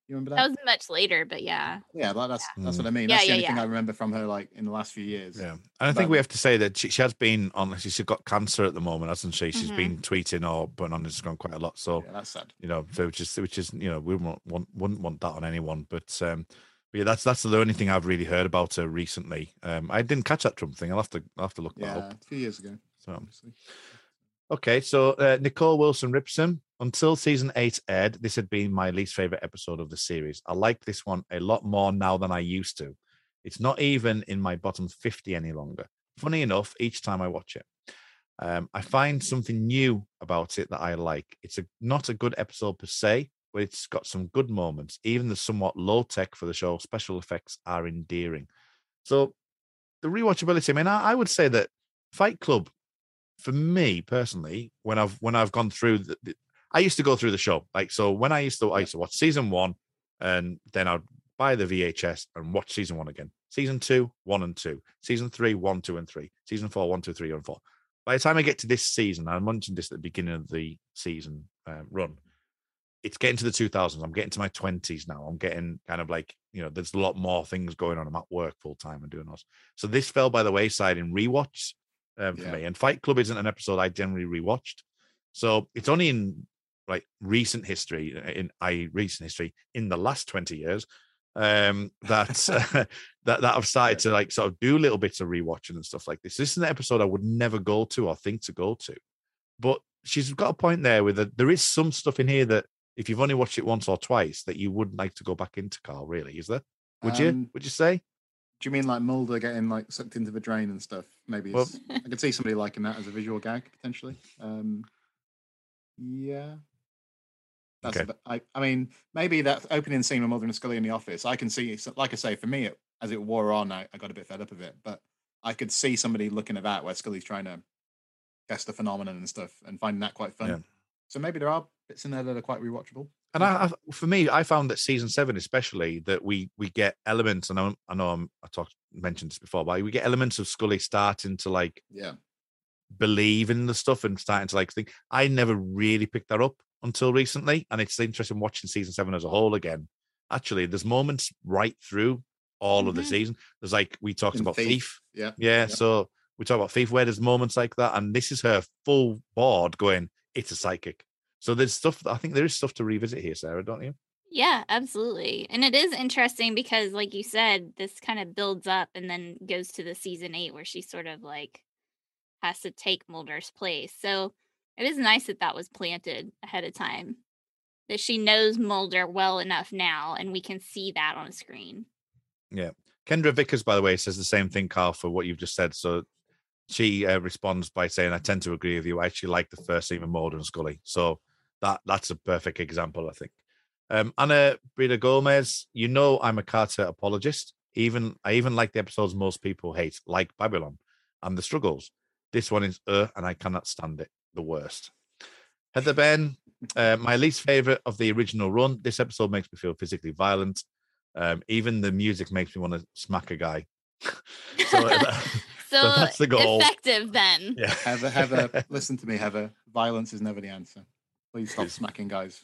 You remember That that? was much later, but yeah. Yeah, that's what I mean. Yeah, That's the yeah, only thing yeah. I remember from her, like in the last few years. Yeah, and I think But we have to say that she has been on. She's got cancer at the moment, hasn't she? She's Mhm. been tweeting or putting on Instagram quite a lot. So yeah, that's sad. you know, so which is you know, we wouldn't want that on anyone. But yeah, that's the only thing I've really heard about her recently. I didn't catch that Trump thing. I'll have to look that Yeah, up. a few years ago. So Obviously. okay, so Nicole Wilson Ripson. Until season 8 aired, this had been my least favorite episode of the series. I like this one a lot more now than I used to. It's not even in my bottom 50 any longer. Funny enough, each time I watch it, I find something new about it that I like. It's not a good episode per se, but it's got some good moments. Even the somewhat low tech for the show special effects are endearing. So the rewatchability. I mean, I would say that Fight Club, for me personally, when I've gone through I used to go through the show. Like, so when I used to watch season 1, and then I'd buy the VHS and watch season 1 again. Season 2, 1 and 2. Season 3, 1, 2, and 3. Season 4, 1, 2, 3, and 4. By the time I get to this season, I mentioned this at the beginning of the season run, it's getting to the 2000s. I'm getting to my 20s now. I'm getting kind of like, you know, there's a lot more things going on. I'm at work full time and doing those. So this fell by the wayside in rewatch for me. And Fight Club isn't an episode I generally rewatched. So it's only in like recent history, in the last 20 years, that I've started to like sort of do little bits of rewatching and stuff like this. This is an episode I would never go to or think to go to. But she's got a point there with there is some stuff in here that if you've only watched it once or twice that you would like to go back into, Carl, really, is there? Would you say? Do you mean like Mulder getting like sucked into the drain and stuff? Maybe Well, I could see somebody liking that as a visual gag potentially. Yeah. That's okay. I mean, maybe that opening scene with Mulder and Scully in the office, I can see, like I say, for me, as it wore on, I got a bit fed up of it, but I could see somebody looking at that where Scully's trying to guess the phenomenon and stuff and finding that quite fun. Yeah. So maybe there are bits in there that are quite rewatchable. And for me, I found that season 7, especially, that we get elements, and I mentioned this before, but we get elements of Scully starting to like believe in the stuff and starting to like think. I never really picked that up until recently, and it's interesting watching season 7 as a whole again. Actually, there's moments right through all of the season. There's like we talked about Thief. Yeah. So we talk about Thief where there's moments like that, and this is her full board going, it's a psychic. So there's stuff, I think there is stuff to revisit here, Sarah, don't you? Yeah, absolutely. And it is interesting because, like you said, this kind of builds up and then goes to the season 8 where she sort of like has to take Mulder's place. So it is nice that was planted ahead of time, that she knows Mulder well enough now and we can see that on a screen. Yeah. Kendra Vickers, by the way, says the same thing, Carl, for what you've just said. So she responds by saying, I tend to agree with you. I actually like the first scene with Mulder and Scully. So that's a perfect example, I think. Anna Brida Gomez, you know I'm a Carter apologist. I even like the episodes most people hate, like Babylon and The Struggles. This one is and I cannot stand it. The worst. Heather Ben, my least favorite of the original run. This episode makes me feel physically violent. Even the music makes me want to smack a guy. So that's the goal. Effective then. Yeah. Heather, listen to me, Heather. Violence is never the answer. Please stop smacking guys.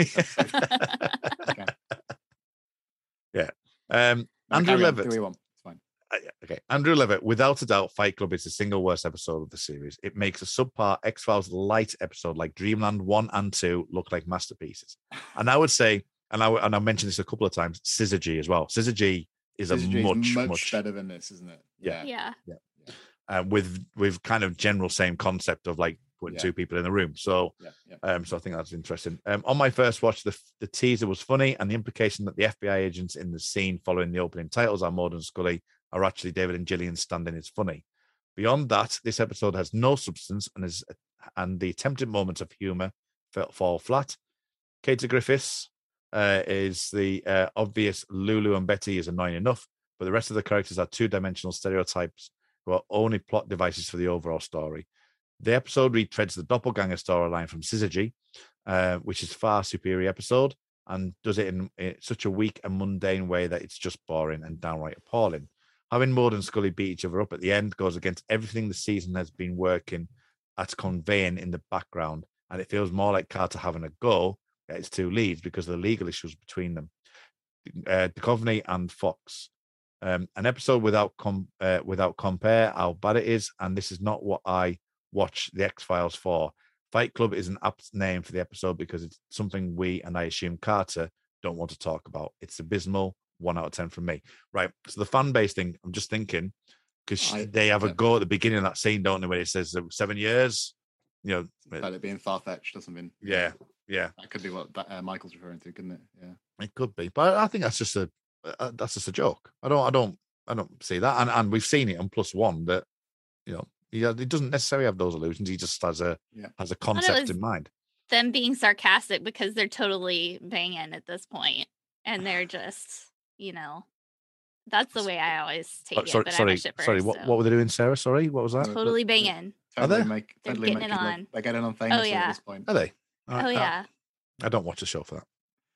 Okay. Yeah. Andrew Levitt. Do we want? It's fine. Okay. Andrew Levitt, without a doubt, Fight Club is the single worst episode of the series. It makes a subpar X-Files light episode like Dreamland 1 and 2 look like masterpieces. And I would say, and I mentioned this a couple of times, Syzygy as well. Syzygy is much better than this, isn't it? Yeah. With kind of general same concept of like putting two people in the room. So so I think that's interesting. On my first watch, the teaser was funny, and the implication that the FBI agents in the scene following the opening titles are Mulder and Scully are actually David and Gillian stand-in is funny. Beyond that, this episode has no substance and the attempted moments of humor fall flat. Katie Griffiths is the obvious Lulu and Betty is annoying enough, but the rest of the characters are two-dimensional stereotypes who are only plot devices for the overall story. The episode retreads the doppelganger storyline from Syzygy, which is a far superior episode, and does it in such a weak and mundane way that it's just boring and downright appalling. Having Mulder and Scully beat each other up at the end goes against everything the season has been working at conveying in the background, and it feels more like Carter having a go It's two leads because of the legal issues between them. Duchovny and Fox. An episode without compare how bad it is, and this is not what I watch the X-Files for. Fight Club is an apt name for the episode because it's something we, and I assume Carter, don't want to talk about. It's abysmal. 1 out of 10 from me. Right. So the fan base thing, I'm just thinking, because they have a go at the beginning of that scene, don't they, where it says 7 years. You know, about it being far-fetched, doesn't mean. Yeah. That could be what Michael's referring to, couldn't it? Yeah, it could be, but I think that's just a joke. I don't see that, and we've seen it on +1 that he doesn't necessarily have those illusions. He just has a concept in mind. Them being sarcastic because they're totally banging at this point, and they're just that's the way I always take it. But Sorry. What were they doing, Sarah? Sorry, what was that? Totally banging. They're getting it on. They're getting on famously at this point. Are they? Yeah. I don't watch the show for that.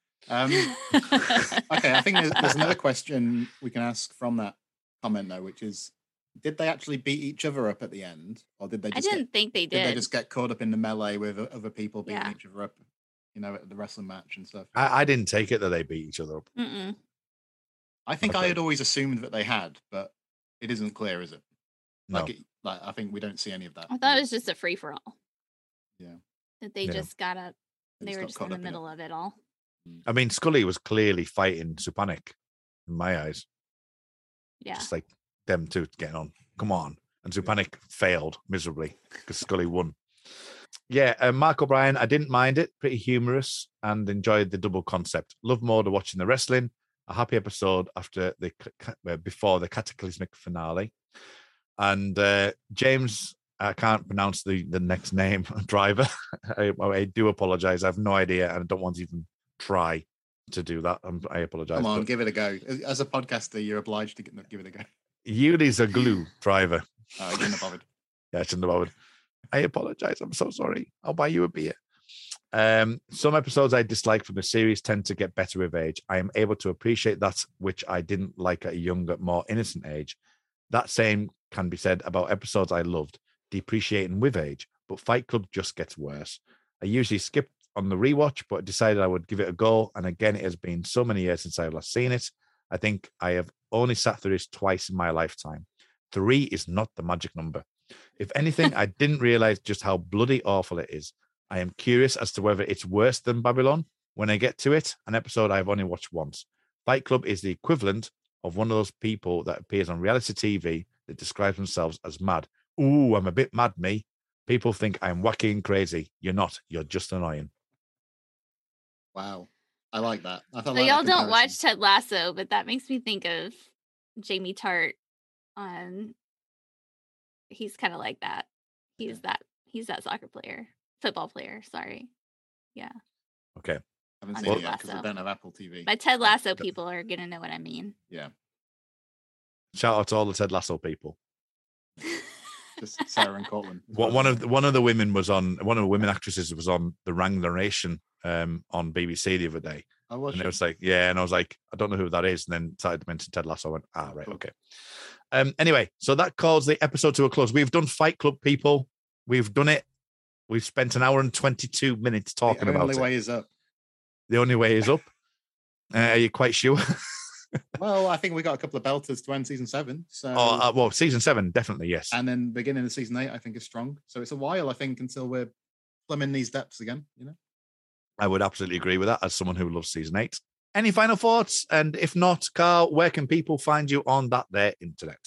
Okay, I think there's another question we can ask from that comment though, which is, did they actually beat each other up at the end, or did they? I didn't think they did. Did they just get caught up in the melee with other people beating each other up, at the wrestling match and stuff? I didn't take it that they beat each other up. Mm-mm. I think I had always assumed that they had, but it isn't clear, is it? No. I think we don't see any of that. I thought it was just a free for all. Yeah. That they just got up. They were just in the middle of it all. I mean, Scully was clearly fighting Supanik in my eyes. Yeah. Just like them two getting on. Come on. And Supanik failed miserably because Scully won. Yeah, Mark O'Brien, I didn't mind it. Pretty humorous and enjoyed the double concept. Love more than watching the wrestling. A happy episode before the cataclysmic finale. And James, I can't pronounce the next name, Driver. I do apologize. I have no idea, and I don't want to even try to do that. I apologize. Come on, give it a go. As a podcaster, you're obliged to give it a go. Yuri's a glue, Driver. Oh, I shouldn't have bothered. Yeah, I shouldn't have bothered. I apologize. I'm so sorry. I'll buy you a beer. Some episodes I dislike from the series tend to get better with age. I am able to appreciate that which I didn't like at a younger, more innocent age. That same can be said about episodes I loved, depreciating with age, but Fight Club just gets worse. I usually skip on the rewatch, but decided I would give it a go. And again, it has been so many years since I've last seen it. I think I have only sat through this twice in my lifetime. 3 is not the magic number. If anything, I didn't realize just how bloody awful it is. I am curious as to whether it's worse than Babylon. When I get to it, an episode I've only watched once. Fight Club is the equivalent of one of those people that appears on reality TV that describes themselves as mad. Ooh, I'm a bit mad, me. People think I'm wacky and crazy. You're not. You're just annoying. Wow. I like that. So y'all don't watch Ted Lasso, but that makes me think of Jamie Tart on... He's kind of like that. He's that football player. Sorry. Yeah. Okay. I haven't seen it yet because I don't have Apple TV. My Ted Lasso people are going to know what I mean. Yeah. Shout out to all the Ted Lasso people. Just Sarah and Cortland. One of the women actresses was on The Wrangler Narration on BBC the other day. And it was like, yeah, and I was like, I don't know who that is. And then started to mention Ted Lasso. I went, right, cool. Okay. Anyway, so that calls the episode to a close. We've done Fight Club, people. We've done it. We've spent an hour and 22 minutes talking about it. The only way is up. The only way is up. Are you quite sure? Well, I think we got a couple of belters to end season 7. So, season 7, definitely, yes. And then beginning of season 8, I think, is strong. So it's a while, I think, until we're plumbing these depths again. I would absolutely agree with that as someone who loves season 8. Any final thoughts? And if not, Carl, where can people find you on that there internet?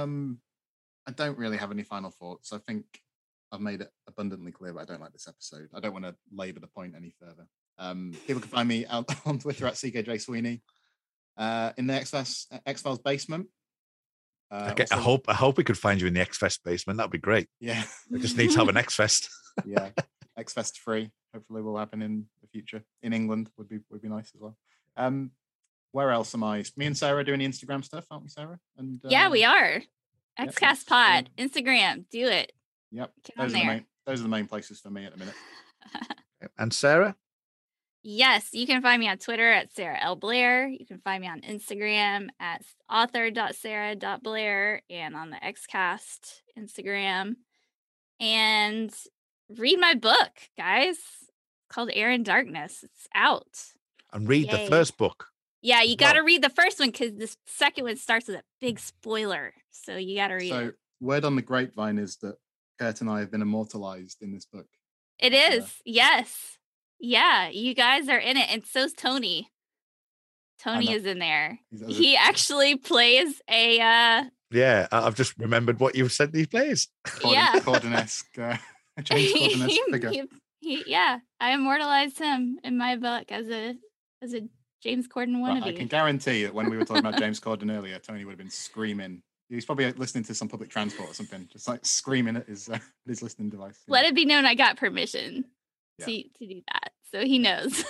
I don't really have any final thoughts. I think I've made it abundantly clear that I don't like this episode. I don't want to labour the point any further. People can find me out on Twitter at CKJ Sweeney. In the X-Files basement. Okay, I hope we could find you in the X-Fest basement. That'd be great. Yeah. We just need to have an X-Fest. Yeah. X-Fest 3 hopefully will happen in the future. In England would be nice as well. Where else am I? Me and Sarah doing the Instagram stuff, aren't we, Sarah? And yeah, we are. Xcast Pod, Instagram, do it. Yep. Those are the main places for me at the minute. And Sarah? Yes, you can find me on Twitter at Sarah L. Blair. You can find me on Instagram at author.sarah.blair and on the Xcast Instagram. And read my book, guys. called Air and Darkness. It's out. And read the Yay. first book. Yeah, you as got to well. read the first one because the second one starts with a big spoiler. So you got to read So, it. word on the grapevine is that Kurt and I have been immortalized in this book. It is. Yes. Yeah, you guys are in it. And so's Tony. Tony know. is in there. He's as a- He actually plays a Yeah, I've just remembered what you said he plays. yeah. Corden-esque, James Corden-esque figure. Yeah, I immortalized him in my book as a James Corden Well, wannabe. I can guarantee that when we were talking about James Corden earlier, Tony would have been screaming. He's probably listening to some public transport or something, just like screaming at his listening device. Let it be known I got permission Yeah. to do that, so he knows.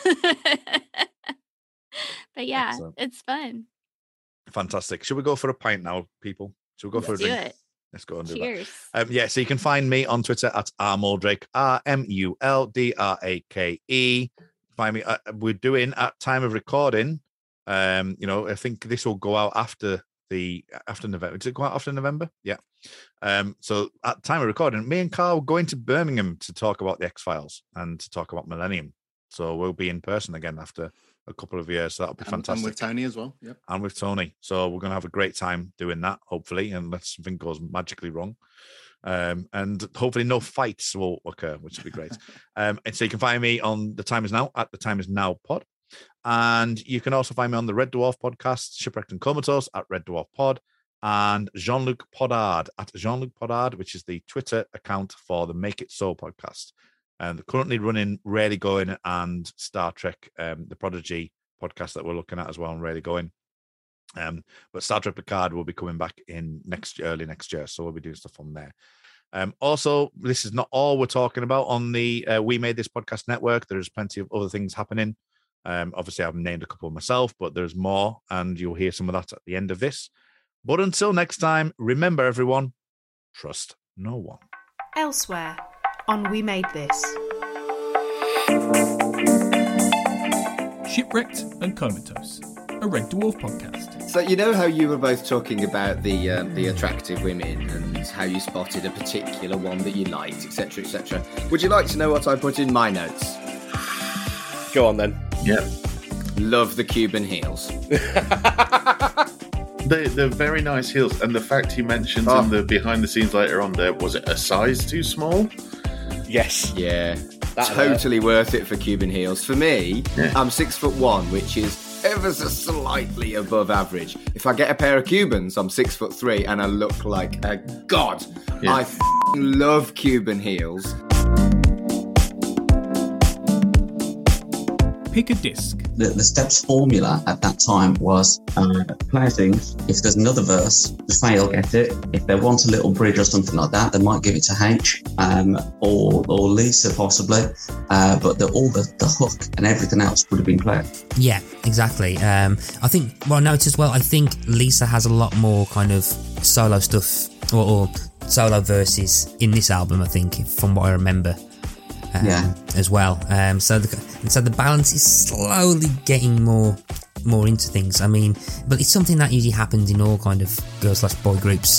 But yeah, Excellent. it's fun. Fantastic. Should we go for a pint now, people? Should we go for a Let's do drink? it. Let's go and do Cheers. that. Yeah, so you can find me on Twitter at rmuldrake, RMULDRAKE. Find me. We're doing at time of recording. I think this will go out after November. Did it go out after November? Yeah. So at time of recording, me and Carl are going to Birmingham to talk about the X-Files and to talk about Millennium. So we'll be in person again after a couple of years. So that'll be fantastic. And with Tony as well. Yep. And with Tony. So we're going to have a great time doing that, hopefully, unless something goes magically wrong. And hopefully no fights will occur, which would be great. And so you can find me on The Time Is Now at The Time Is Now pod. And you can also find me on the Red Dwarf podcast, Shipwrecked and Comatose at Red Dwarf Pod, and Jean-Luc Podard at Jean-Luc Podard, which is the Twitter account for the Make It So podcast. And they're currently running Really Going and Star Trek, the Prodigy podcast that we're looking at as well, and Really Going. But Star Trek Picard will be coming back in early next year, so we'll be doing stuff on there. Also, this is not all we're talking about on the We Made This Podcast network. There's plenty of other things happening. Obviously, I've named a couple myself, but there's more, and you'll hear some of that at the end of this. But until next time, remember, everyone, trust no one. Elsewhere on We Made This. Shipwrecked and Comatose, a Red Dwarf podcast. So you know how you were both talking about the attractive women and how you spotted a particular one that you liked, etc., etc. Would you like to know what I put in my notes? Go on then. Yeah. Love the Cuban heels. They're very nice heels, and the fact he mentions in the behind the scenes later on there, was it a size too small? Yes. Yeah. That Totally worth it for Cuban heels. For me, Yeah. I'm 6'1", which is ever so slightly above average. If I get a pair of Cubans, I'm 6'3", and I look like a god. Yeah. I love Cuban heels. Pick a disc. The steps formula at that time was player sings. If there's another verse, the fail get it. If they want a little bridge or something like that, they might give it to H or Lisa possibly. But all the hook and everything else would have been played. Yeah, exactly. I think what I noticed as well, I think Lisa has a lot more kind of solo stuff or solo verses in this album, I think, from what I remember. As well. So the balance is slowly getting more into things. I mean, but it's something that usually happens in all kind of girl/boy groups.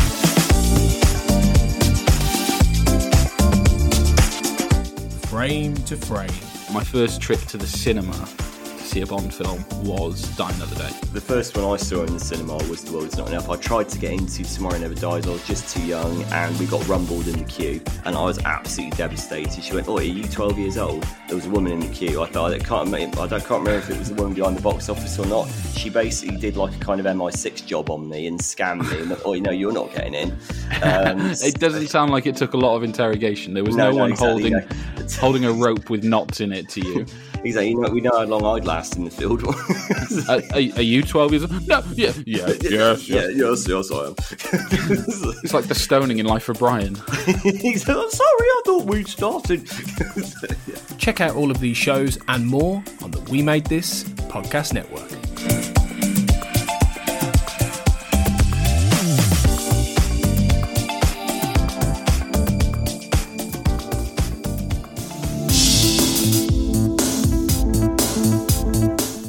Frame to frame. My first trip to the cinema to see a Bond film was Die Another Day. The first one I saw in the cinema was The World's Not Enough. I tried to get into Tomorrow Never Dies. I was just too young, and we got rumbled in the queue, and I was absolutely devastated. She went, "Oh, are you 12 years old?" There was a woman in the queue. I thought, I can't remember if it was the woman behind the box office or not. She basically did like a kind of MI6 job on me and scammed me. And went, "Oh, you're not getting in." It doesn't sound like it took a lot of interrogation. There was no one exactly, holding a rope with knots in it to you. Exactly. We know how long I'd last in the field. Are you 12 years old? No. Yes, I am. It's like the stoning in Life of Brian. He said, "I'm sorry, I thought we'd started." Check out all of these shows and more on the We Made This podcast network.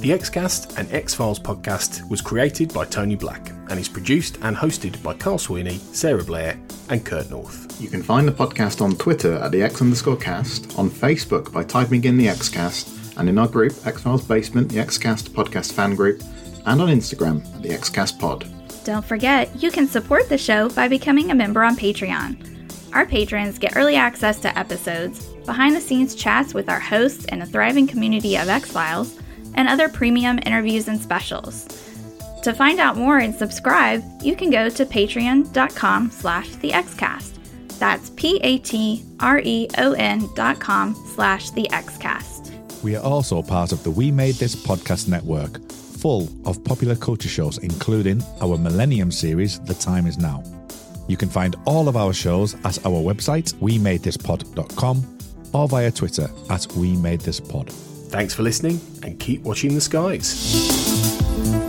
The Xcast, an X-Files podcast, was created by Tony Black and is produced and hosted by Carl Sweeney, Sarah Blair and Kurt North. You can find the podcast on Twitter at the X_cast, on Facebook by typing in the Xcast, and in our group, X-Files Basement, the Xcast podcast fan group, and on Instagram at the Xcast pod. Don't forget, you can support the show by becoming a member on Patreon. Our patrons get early access to episodes, behind-the-scenes chats with our hosts and a thriving community of X-Files, and other premium interviews and specials. To find out more and subscribe, you can go to patreon.com/thexcast. That's patreon.com/thexcast. We are also part of the We Made This podcast network, full of popular culture shows, including our Millennium series, The Time Is Now. You can find all of our shows at our website, wemadethispod.com, or via Twitter at wemadethispod. Thanks for listening and keep watching the skies.